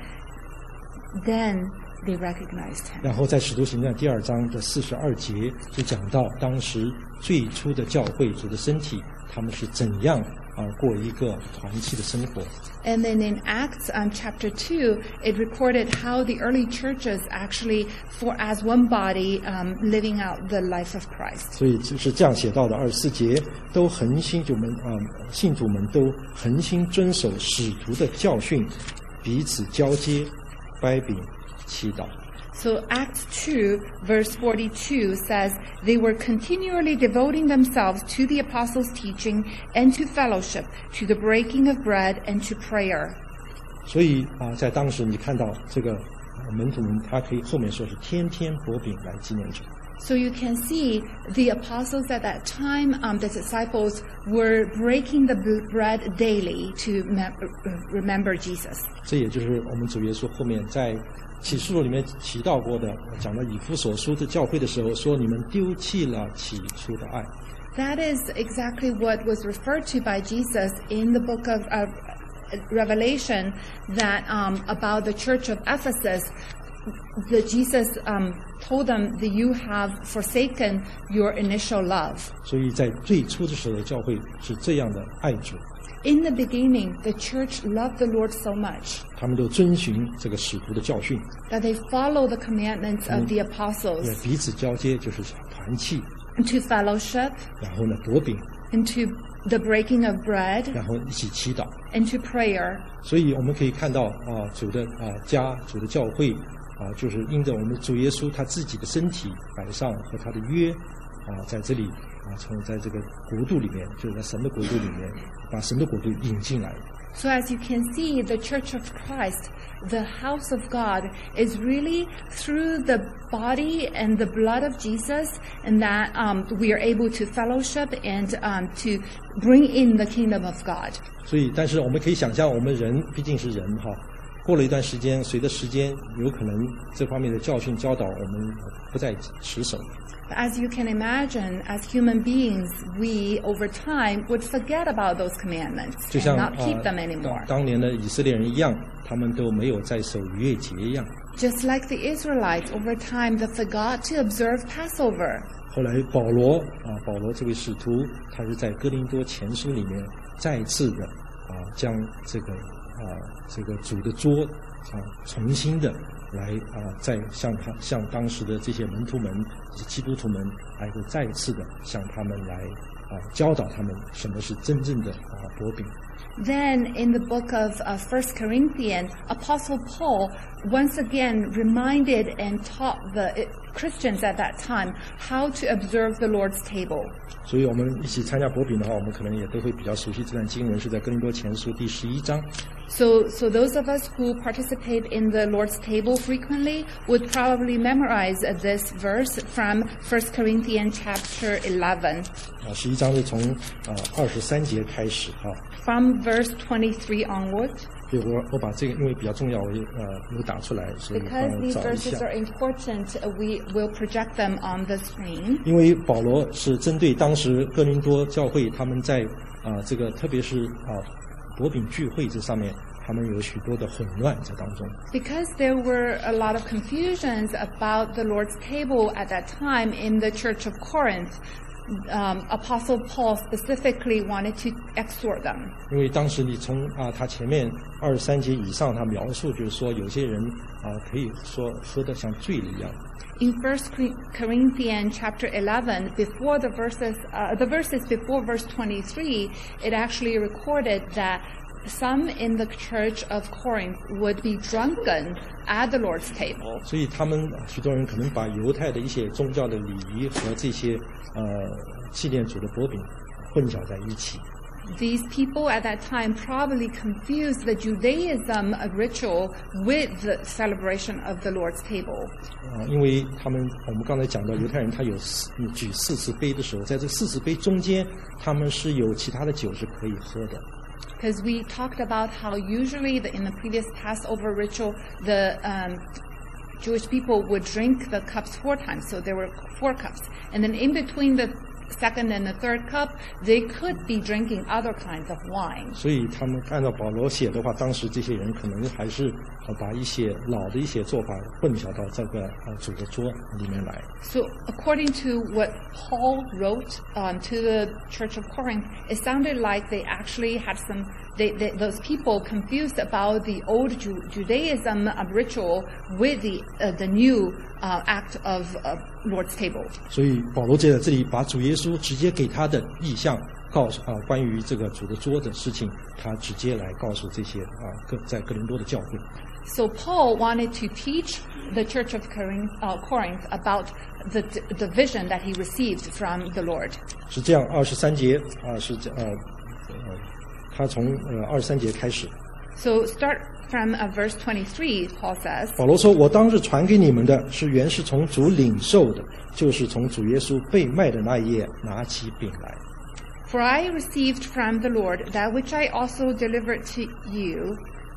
then they recognized him. 然后在使徒行传第2章的42节就讲到当时最初的教会主的身体，他们是怎样过一个团契的生活。 And then in Acts chapter 2, it recorded how the early churches actually, as one body, living out the life of Christ. 所以就是这样写到的24节，都恒心信徒们都恒心遵守使徒的教训，彼此交接，掰饼，祈祷。 So Acts 2, verse 42 says, they were continually devoting themselves to the apostles' teaching and to fellowship, to the breaking of bread and to prayer. 所以在当时你看到这个门徒们，他可以后面说是天天薄饼来纪念主。 So you can see the apostles at that time, the disciples were breaking the bread daily to remember Jesus. 这也就是我们主耶稣后面在启示录里面提到过的，讲到以弗所书的教会的时候，说你们丢弃了起初的爱。 That is exactly what was referred to by Jesus in the book of Revelation, that about the church of Ephesus, that Jesus told them that you have forsaken your initial love. 所以在最初的时候，教会是这样的爱主。 In the beginning, the church loved the Lord so much 他们都遵循这个使徒的教训， that they follow the commandments of the 也 apostles 彼此交接，就是团契， into fellowship, 然后呢薄饼， into the breaking of bread, 然后一起祈祷。 into prayer. 所以我们可以看到主的家，主的教会就是因着我们主耶稣他自己的身体摆上和他的约在这里从在这个国度里面，就是在神的国度里面，把神的国度引进来。 So as you can see, the Church of Christ, the house of God, is really through the body and the blood of Jesus, and that we are able to fellowship and to bring in the kingdom of God. 所以，但是我们可以想象，我们人毕竟是人过了一段时间，随着时间，有可能这方面的教训教导我们不再持守。 As you can imagine, as human beings, we over time would forget about those commandments 就 and 像 not keep them anymore. 当年的以色列人一样，他们都没有在守逾越节一样。 Just like the Israelites, over time they forgot to observe Passover. 后来保罗这位使徒，他是在哥林多前书里面再次的将这个主的桌重新的来再向当时的这些门徒们、基督徒们，来再次的向他们来教导他们什么是真正的薄饼。 Then in the book of 1 Corinthians, Apostle Paul once again reminded and taught the Christians at that time how to observe the Lord's table. 所以我们一起参加薄饼的话，我们可能也都会比较熟悉这段经文，是在哥林多前书第11章。 So those of us who participate in the Lord's table frequently would probably memorize this verse from 1 Corinthians chapter 11. 11章是从23节开始 From verse 23 onward. 所以我把这个因为比较重要，我有打出来，所以帮 Because 我 these 找一 verses 下。 are important, we will project them on the screen. 因为保罗是针对当时哥林多教会他们在这个特别是薄饼聚会这上面，他们有许多的混乱在当中。 Because there were a lot of confusions about the Lord's table at that time in the church of Corinth, Apostle Paul specifically wanted to exhort them. 因为当时你从他前面23节以上，他描述就是说有些人可以说喝得像醉了一样。 In 1 Corinthians chapter 11, before the verses before verse 23, it actually recorded that some in the church of Corinth would be drunken at the Lord's table. 所以他们许多人可能把犹太的一些宗教的礼仪和这些纪念主的薄饼混淆在一起。 These people at that time probably confused the Judaism ritual with the celebration of the Lord's table. 因为我们刚才讲到犹太人他有举40杯的时候，在这40杯中间，他们是有其他的酒是可以喝的。 Because we talked about how usually in the previous Passover ritual, the Jewish people would drink the cups 4 times, so there were 4 cups. And then in between the second and the third cup, they could be drinking other kinds of wine. 所以他们按照保罗写的话，当时这些人可能还是把一些老的一些做法混淆到这个主的桌里面来。 So according to what Paul wrote to the church of Corinth, it sounded like they actually had those people confused about the old Judaism ritual with the new act of Lord's table. 所以保罗在这里把主耶稣直接给他的意象告诉关于这个主的桌的事情，他直接来告诉这些在哥林多的教会。 So Paul wanted to teach the church of Corinth about the vision that he received from the Lord. 是这样，23节他从23节开始。 So start from verse 23, Paul says, 保罗说：“我当日传给你们的原是从主领受的，就是从主耶稣被卖的那一夜拿起饼来。” For I received from the Lord that which I also delivered to you,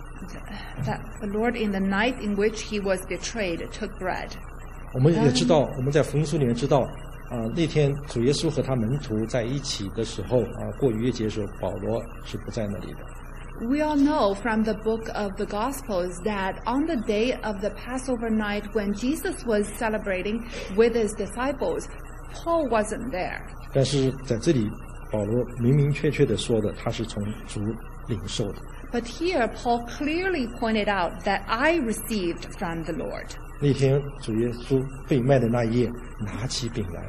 that the Lord in the night in which he was betrayed took bread. 我们也知道，我们在福音书里面知道，那天主耶稣和他门徒在一起的时候，过逾越节的时候，保罗是不在那里的。 We all know from the book of the Gospels that on the day of the Passover night when Jesus was celebrating with his disciples, Paul wasn't there. 但是在这里，保罗明明确确的说的，他是从主领受的。 But here, Paul clearly pointed out that I received from the Lord. 那天主耶稣被卖的那一夜，拿起饼来，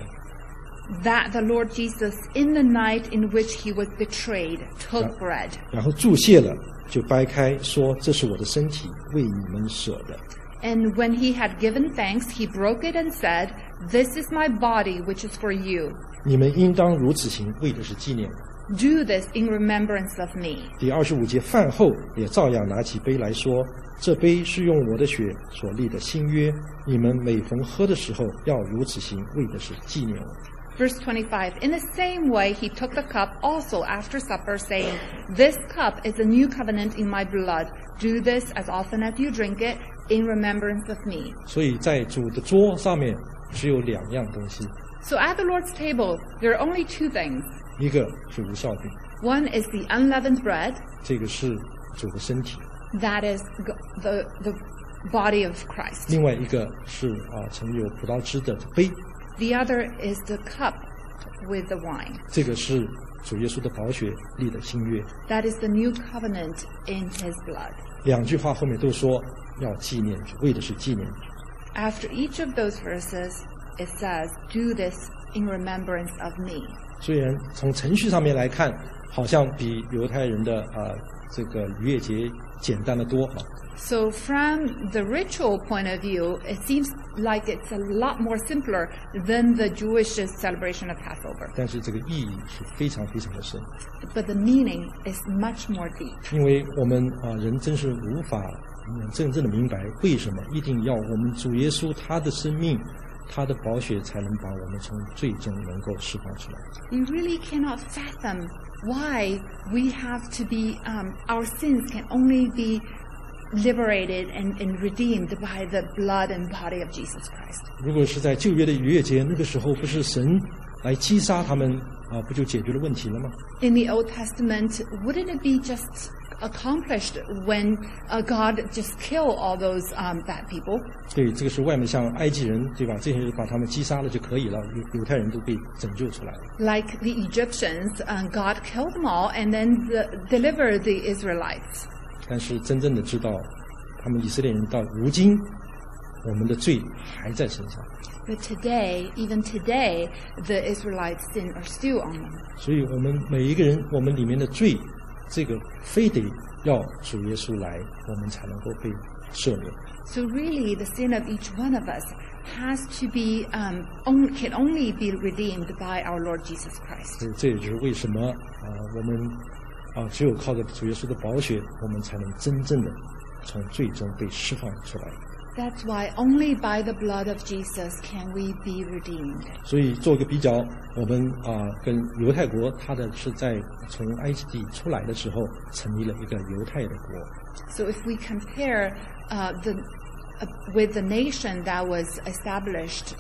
That the Lord Jesus, in the night in which he was betrayed, took bread. 然后注谢了，就掰开说：“这是我的身体，为你们舍的。” And when he had given thanks, he broke it and said, "This is my body, which is for you. 你们应当如此行，为的是纪念我。 Do this in remembrance of me." 第25节饭后也照样拿起杯来说：“这杯是用我的血所立的新约，你们每逢喝的时候要如此行，为的是纪念我。” Verse 25, in the same way he took the cup also after supper, saying, "This cup is a new covenant in my blood. Do this as often as you drink it in remembrance of me." 所以在主的桌上面只有2样东西， So at the Lord's table, there are only 2 things. 一个是无酵饼， One is the unleavened bread, 这个是主的身体； that is the body of Christ. 另外一个是盛有葡萄汁的杯， The other is the cup with the wine. 这个是主耶稣的宝血立的新约。 That is the new covenant in his blood. 2句话后面都说要纪念主，为的是纪念主。 After each of those verses, it says, "Do this in remembrance of me." 虽然从程序上面来看，好像比犹太人的这个逾越节简单得多。 So from the ritual point of view, it seems like it's a lot more simpler than the Jewish celebration of Passover. 但是这个意义是非常非常的深， But the meaning is much more deep. 因为我们人真是无法真正的明白为什么一定要我们主耶稣他的生命他的宝血才能把我们从罪中能够释放出来。 We really cannot fathom why we have to be, our sins can only be liberated and redeemed by the blood and body of Jesus Christ. 如果是在旧约的逾越节，那个时候不是神来击杀他们不就解决了问题了吗？ In the Old Testament, wouldn't it be just accomplished when God just kill all those bad people? 对，这个是外面像埃及人，对吧？这些人把他们击杀了就可以了，犹太人都被拯救出来了。 Like the Egyptians, God killed them all and then delivered the Israelites. 但是真正的知道，他们以色列人到如今，我们的罪还在身上。 But today, even today, the Israelites' sin are still on them. 所以我们每一个人，我们里面的罪，这个非得要主耶稣来，我们才能够被赦免。 So really, the sin of each one of us has to be can only be redeemed by our Lord Jesus Christ. 所以这也就是为什么我们只有靠着主耶稣的宝血，我们才能真正的从罪中被释放出来。 That's why only by the blood of Jesus can we be redeemed. 所以做个比较，我们跟犹太国，它的是在从埃及地出来的时候，成立了一个犹太的国。 So if we compare with the nation that was established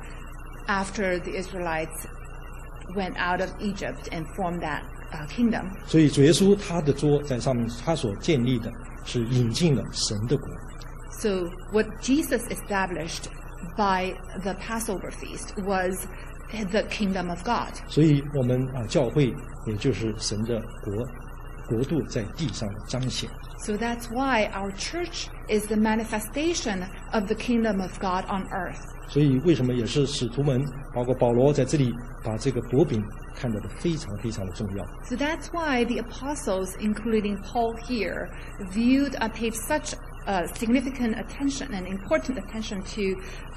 after the Israelites went out of Egypt and formed that kingdom. 所以主耶稣他的桌在上面，他所建立的是引进了神的国。 So what Jesus established by the Passover feast was the kingdom of God. 所以我们教会也就是神的国度在地上的彰显。 So that's why our church is the manifestation of the kingdom of God on earth. 所以为什么也是使徒们，包括保罗在这里把这个薄饼看得非常非常的重要。 So that's why the apostles, including Paul here, paid such significant attention and important attention to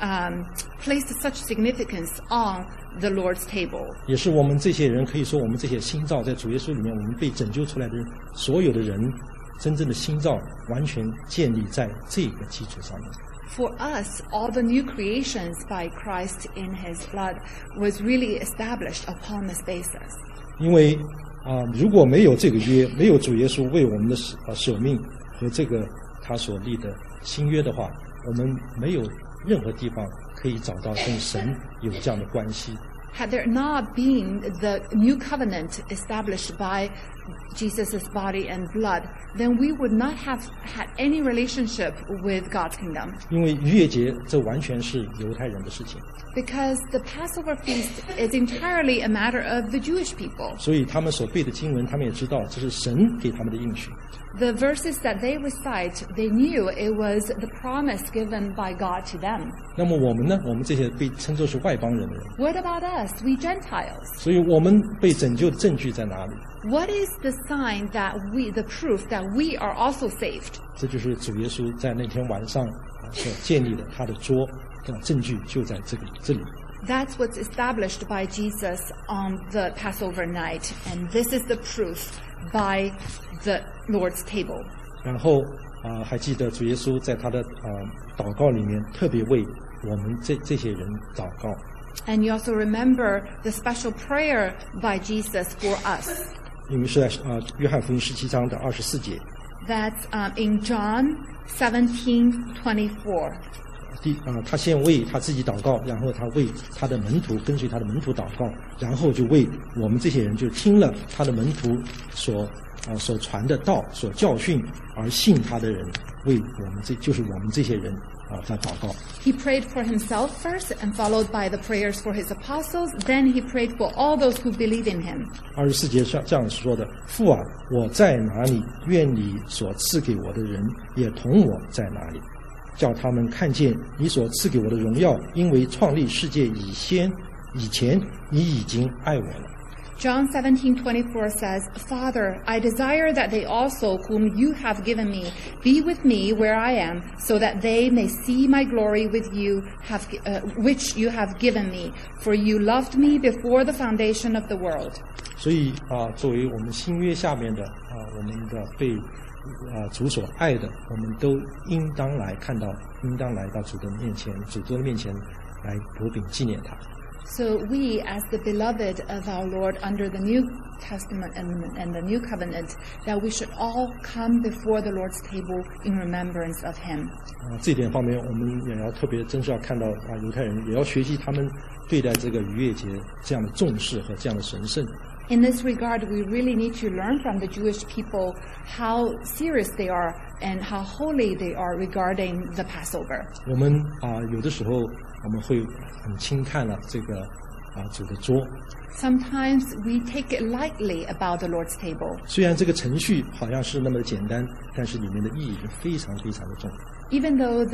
place such significance on the Lord's table. 也是我们这些人，可以说我们这些新造在主耶稣里面，我们被拯救出来的人，所有的人，真正的新造完全建立在这个基础上面。 For us, all the new creations by Christ in His blood was really established upon this basis. 因为如果没有这个约，没有主耶稣为我们的舍命和这个他所立的新约的话，我们没有任何地方可以找到跟神有这样的关系。 Had there not been the new covenant established by Jesus' body and blood, then we would not have had any relationship with God's kingdom. 因为逾越节这完全是犹太人的事情， Because the Passover feast is entirely a matter of the Jewish people. 所以他们所背的经文，他们也知道这是神给他们的应许。 The verses that they recite, they knew it was the promise given by God to them. 那么我们呢？我们这些被称作是外邦人的人， What about us, we Gentiles? 所以我们被拯救的证据在哪里？ What is the sign that the proof that we are also saved? 这就是主耶稣在那天晚上所建立的他的桌的证据，就在这里。 That's what's established by Jesus on the Passover night, and this is the proof by the Lord's table. 然后还记得主耶稣在他的祷告里面特别为我们这些人祷告。 And you also remember the special prayer by Jesus for us. 因为是在约翰福音17章的24节。 That's in John 17:24. 他先为他自己祷告，然后他为他的门徒跟随他的门徒祷告，然后就为我们这些人就听了他的门徒所传的道，所教训而信他的人，为我们就是我们这些人在祷告。 He prayed for himself first and followed by the prayers for his apostles. Then he prayed for all those who believe in him. 24节这样说的：父啊，我在哪里，愿你所赐给我的人也同我在哪里，叫他们看见你所赐给我的荣耀，因为创立世界以前你已经爱我了。 John 17:24 says, Father, I desire that they also, whom you have given me, be with me where I am, so that they may see my glory with you, which you have given me. For you loved me before the foundation of the world. 所以作为我们新约下面的我们的被主所爱的，我们都应当来到主的面前，主的面前来薄饼纪念他。 So we, as the beloved of our Lord under the New Testament and the New Covenant, that we should all come before the Lord's table in remembrance of Him. 这一点方面，我们也要特别，真是要看到犹太人也要学习他们对待这个逾越节这样的重视和这样的神圣。 In this regard, we really need to learn from the Jewish people how serious they are and how holy they are regarding the Passover. 我们有的时候我们会很轻看了这个主的桌。 Sometimes we take it lightly about the Lord's table. 虽然这个程序好像是那么的简单，但是里面的意义是非常非常的重。 Even though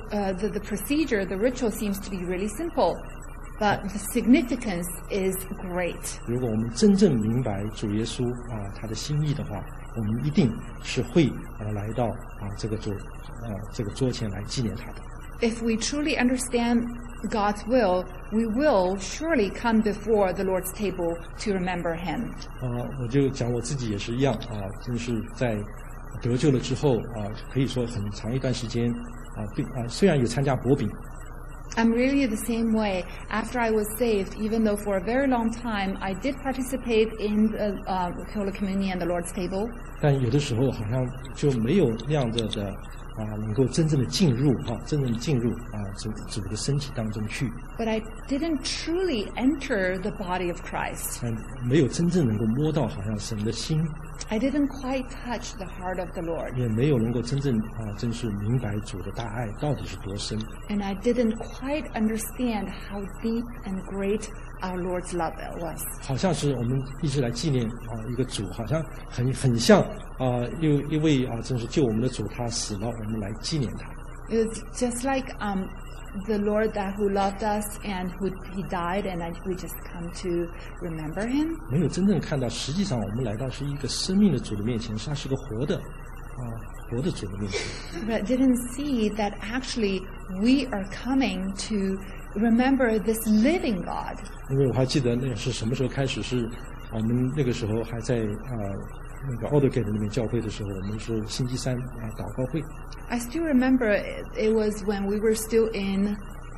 the procedure, the ritual seems to be really simple, but the significance is great. 如果我们真正明白主耶稣他的心意的话，我们一定是会来到这个桌前来纪念他的。 If we truly understand God's will, we will surely come before the Lord's table to remember Him. 我就讲我自己也是一样真是在得救了之后可以说很长一段时间虽然有参加薄饼。 I'm really the same way. After I was saved, even though for a very long time I did participate in the Holy Communion and the Lord's table. 但有的时候好像就没有那样的能够真正的进入主的身体当中去。 But I didn't truly enter the body of Christ. 没有真正能够摸到好像神的心。 I didn't quite touch the heart of the Lord. 也没有能够真正真是明白主的大爱到底是多深。 And I didn't quite understand how deep and great our Lord's love was. 好像是我们一直来纪念一个主，好像很像一位真是救我们的主，他死了，我们来纪念他。 It was just like the Lord who loved us and He died, and we just come to remember Him. 没有真正看到，实际上我们来到是一个生命的主的面前，他是个活的主的面前。 But didn't see that actually we are coming to remember this living God. 因为我还记得那是什么时候开始，是我们那个时候还在那个 Aldergate 那边教会的时候，我们是星期三祷告会。 I still remember it was when we were still in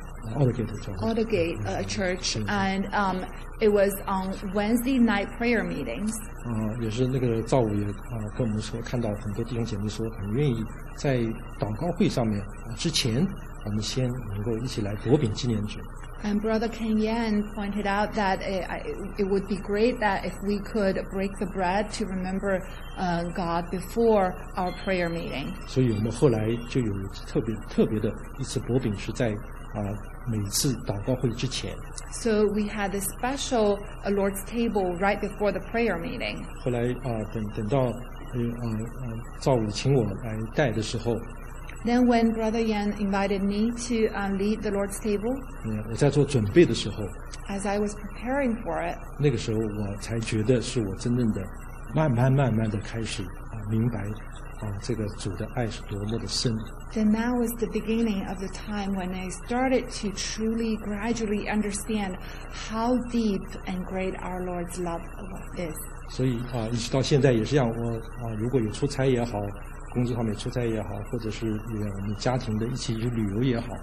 Aldergate Church, and it was on Wednesday night prayer meetings. 也是那个赵武也跟我们说，看到很多弟兄姐妹说很愿意在祷告会上面之前，我们先能够一起来薄饼纪念主。 And Brother Ken Yan pointed out that it would be great that if we could break the bread to remember God before our prayer meeting. 所以我们后来就有特别的一次薄饼，是在每次祷告会之前。 So we had this special Lord's table right before the prayer meeting. 后来等到赵武请我来带的时候。 Then when Brother Yan invited me to lead the Lord's table, 我在做准备的时候 as I was preparing for it, 那个时候我才觉得是我真正的慢慢的开始明白这个主的爱是多么的深。 Then that was the beginning of the time when I started to truly, gradually understand how deep and great our Lord's love is. 所以一直到现在也是一样，我如果有出差也好，工作上面出差也好，或者是我们家庭的一起去旅游也好。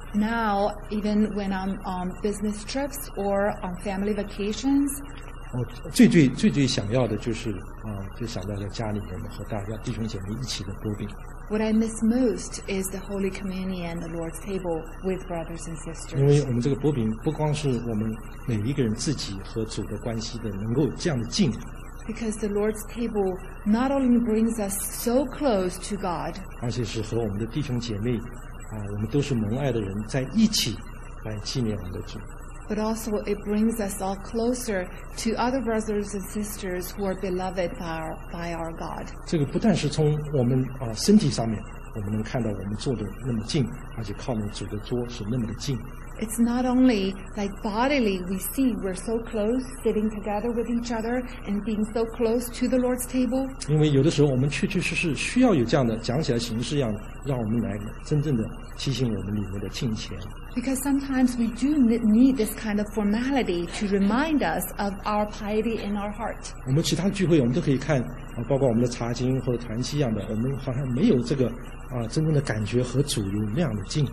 Now, even when I'm on business trips or on family vacations, 我最想要的就是就想到在家里面和大家弟兄姐妹一起的薄饼。 What I miss most is the Holy Communion, the Lord's table with brothers and sisters. 因为我们这个薄饼不光是我们每一个人自己和主的关系的能够这样的近。 Because the Lord's table not only brings us so close to God, 而且是和我们的弟兄姐妹我们都是蒙爱的人在一起来纪念我们的主。 But also it brings us all closer to other brothers and sisters who are beloved by our God. 这个不但是从我们身体上面我们能看到我们坐的那么近，而且靠我们主的桌是那么的近。 It's not only like bodily we see we're so close, sitting together with each other and being so close to the Lord's table. 因为有的时候我们确实需要有这样的讲起来形式一样，让我们来真正的提醒我们里面的敬虔。 Because sometimes we do need this kind of formality to remind us of our piety in our heart. 我们其他的聚会我们都可以看包括我们的查经或者团契一样的，我们好像没有这个真正的感觉和主有那样的近。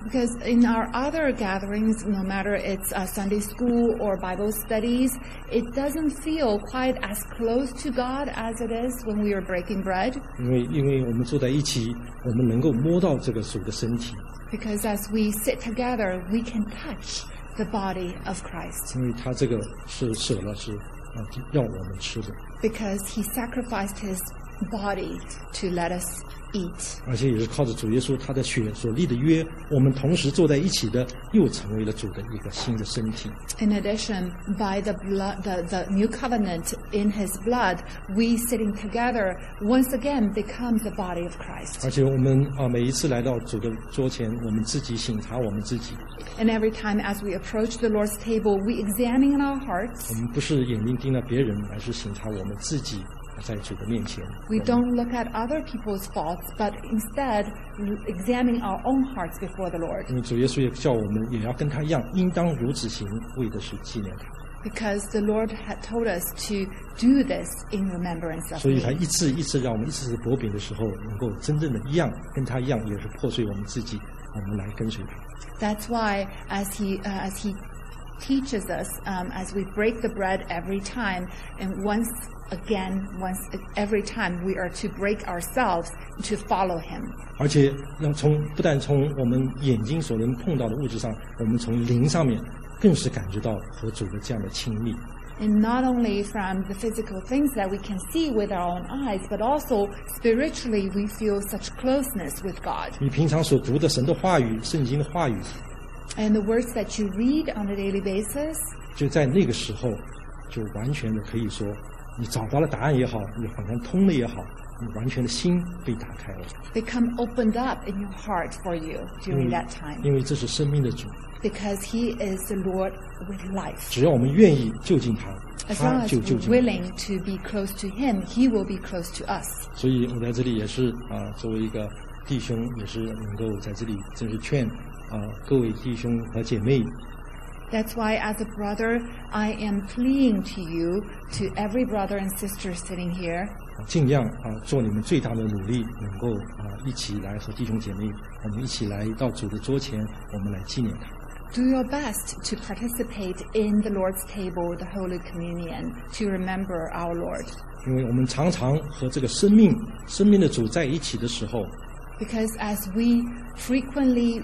Because in our other gatherings, no matter it's Sunday school or Bible studies, it doesn't feel quite as close to God as it is when we are breaking bread. 因为我们坐在一起，我们能够摸到这个主的身体。 Because as we sit together, we can touch the body of Christ. 因为他这个是舍了是要我们吃的。 Because he sacrificed his body to let us eat. 而且也是靠着主耶稣他的血所立的约，我们同时坐在一起的，又成为了主的一个新的身体。 In addition, by the blood, the new covenant in his blood, we sitting together once again becomes the body of Christ. 而且我们每一次来到主的桌前，我们自己省察我们自己。 And every time as we approach the Lord's table, we examine our hearts. 我们不是眼睛盯着别人，而是省察我们自己。在主的面前 We don't look at other people's faults, but instead examine our own hearts before the Lord. 因为主耶稣也叫我们也要跟他一样，应当如此行，为的是纪念他。 Because the Lord had told us to do this in remembrance of 所以 me. 他一次一次让我们一次薄饼的时候，能够真正的一样，跟他一样，也是破碎我们自己，我们来跟随他。 That's why as he teaches us, as we break the bread every time, and once every time we are to break ourselves to follow him. 而且不但从我们眼睛所能碰到的物质上，我们从灵上面更是感觉到和主的这样的亲密。 And not only from the physical things that we can see with our own eyes, but also spiritually we feel such closeness with God. 你平常所读的神的话语、圣经的话语， And the words that you read on a daily basis, 就在那个时候，就完全的可以说，你找到了答案也好，你好像通了也好，你完全的心被打开了。 become opened up in your heart for you during that time. 因为这是生命的主。 Because he is the Lord with life. 只要我们愿意就近他， As 他 long as 就就 we're 近我们。 willing to be close to him, he will be close to us. 所以我在这里也是作为一个弟兄，也是能够在这里真是劝各位弟兄和姐妹， That's why as a brother, I am pleading to you, to every brother and sister sitting here, 尽量做你们最大的努力，能够一起来和弟兄姐妹，我们一起来到主的桌前，我们来纪念他。 do your best to participate in the Lord's table, the Holy Communion, to remember our Lord. 因为我们常常和这个生命的主在一起的时候， Because as we frequently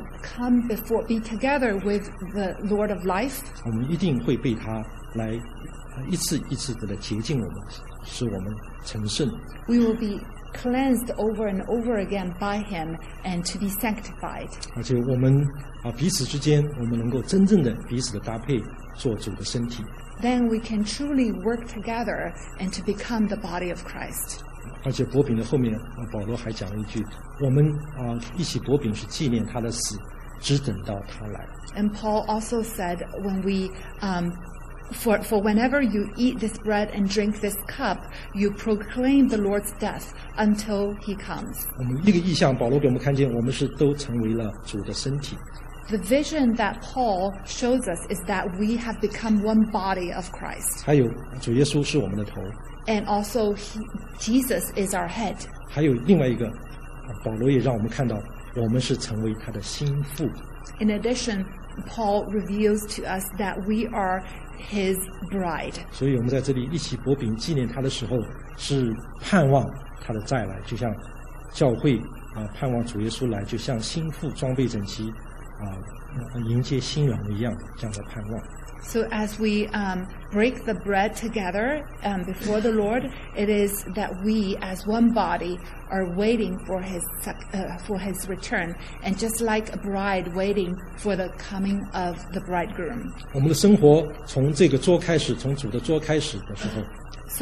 be together with the Lord of life, 我们一定会被他来一次一次的来洁净我们，使我们成圣。 we will be cleansed over and over again by him and to be sanctified. 而且我们彼此之间，我们能够真正的彼此的搭配，做主的身体。 Then we can truly work together and to become the body of Christ. 而且薄饼的后面，保罗还讲了一句：我们一起薄饼是纪念他的死，只等到他来。 And Paul also said, when we for whenever you eat this bread and drink this cup, you proclaim the Lord's death until he comes. 我们一个意象，保罗给我们看见，我们是都成为了主的身体。 The vision that Paul shows us is that we have become one body of Christ. 还有主耶稣是我们的头， And also Jesus is our head. 还有另外一个，保罗也让我们看到，我们是成为他的心腹。 In addition, Paul reveals to us that we are his bride. 所以我们在这里一起薄饼纪念他的时候，是盼望他的再来，就像教会盼望主耶稣来，就像心腹装备整齐迎接新郎一样，这样的盼望。 So as we break the bread together before the Lord, it is that we, as one body, are waiting for his return, and just like a bride waiting for the coming of the bridegroom. 我们的生活从这个桌开始，从主的桌开始的时候， So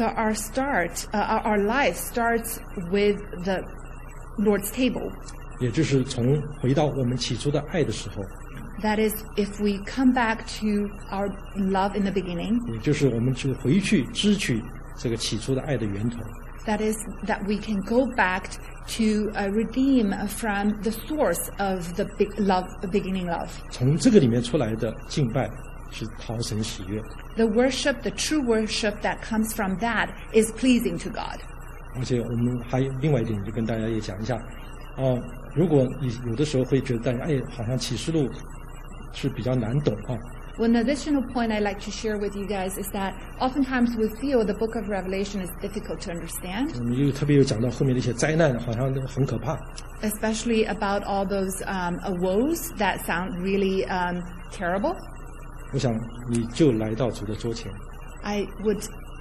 our life starts with the Lord's table. 也就是从回到我们起初的爱的时候， That is, if we come back to our love in the beginning, 也就是我们就回去支取这个起初的爱的源头。 that is, that we can go back to redeem from the source of the beginning love. 从这个里面出来的敬拜是讨神喜悦。 The worship, the true worship that comes from that is pleasing to God. 而且我们还有另外一点，就跟大家也讲一下， 如果你有的时候会觉得好像启示录是比较难懂啊。 One additional point I'd like to share with you guys is that oftentimes we feel the book of Revelation is difficult to understand. 我们特别有讲到后面的一些灾难，好像很可怕。 Especially about all those woes that sound really terrible. 我想你就来到主的桌前。 I would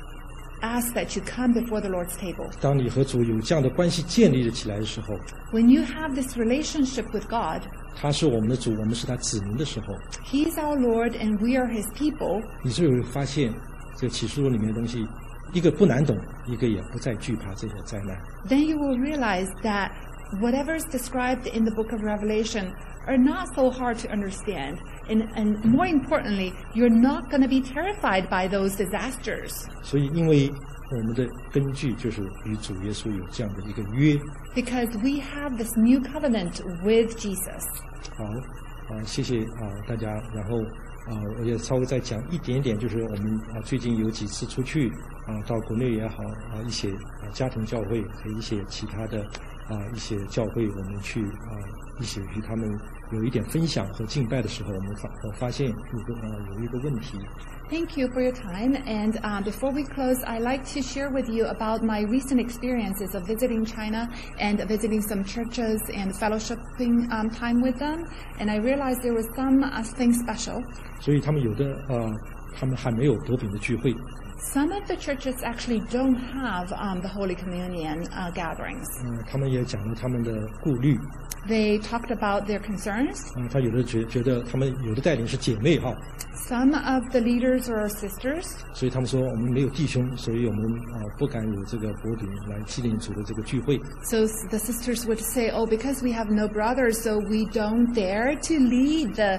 ask that you come before the Lord's table. 当你和主有这样的关系建立了起来的时候， When you have this relationship with God, 他是我们的主，我们是他子民的时候， He's our Lord and we are His people. 你就会发现这个启示录里面的东西，一个不难懂，一个也不再惧怕这些灾难。 Then you will realize that whatever is described in the book of Revelation are not so hard to understand. And more importantly, you're not going to be terrified by those disasters. 所以，因为我们的根据就是与主耶稣有这样的一个约。 Because we have this new covenant with Jesus. 好，谢谢大家。然后我也稍微再讲一点点，就是我们最近有几次出去到国内也好一些家庭教会和一些其他的一些教会，我们去一起与他们有一点分享和敬拜的时候，我发现有一个问题。 Thank you for your time. And before we close, I'd like to share with you about my recent experiences of visiting China and visiting some churches and fellowshipping time with them. And I realized there was something special. 所以他们有的他们还没有得饼的聚会。 Some of the churches actually don't have the Holy Communion gatherings. 他们也讲了他们的顾虑。 They talked about their concerns. 他有的觉得他们有的带领是姐妹哈。 Some of the leaders are sisters. 所以他们说我们没有弟兄，所以我们不敢有这个薄饼来纪念主的这个聚会。 So the sisters would say, "Oh, because we have no brothers, so we don't dare to lead the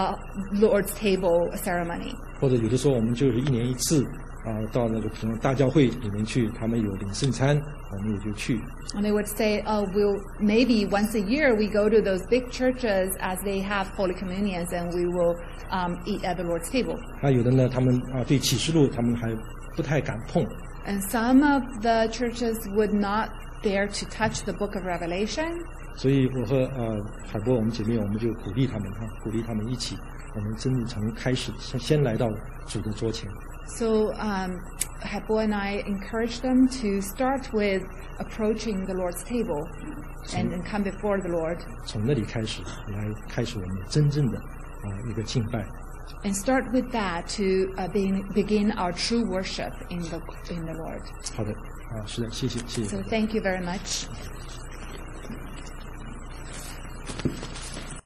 Lord's table ceremony." 或者有的说我们就是一年一次。到那个什么大教会里面去，他们有领圣餐，我们也就去。 And they would say, "Oh, we'll maybe once a year we go to those big churches as they have Holy Communions, and we will eat at the Lord's table." 那有的呢，他们对启示录他们还不太敢碰。 And some of the churches would not dare to touch the Book of Revelation. 所以我和海波我们姐妹，我们就鼓励他们鼓励他们一起，我们真正从开始先来到主的桌前。 So Haibo and I encourage them to start with approaching the Lord's table and come before the Lord. 从那里开始我们真正的一个敬拜。 And start with that to begin our true worship in the Lord. 好的，是的，谢谢。 So thank you very much.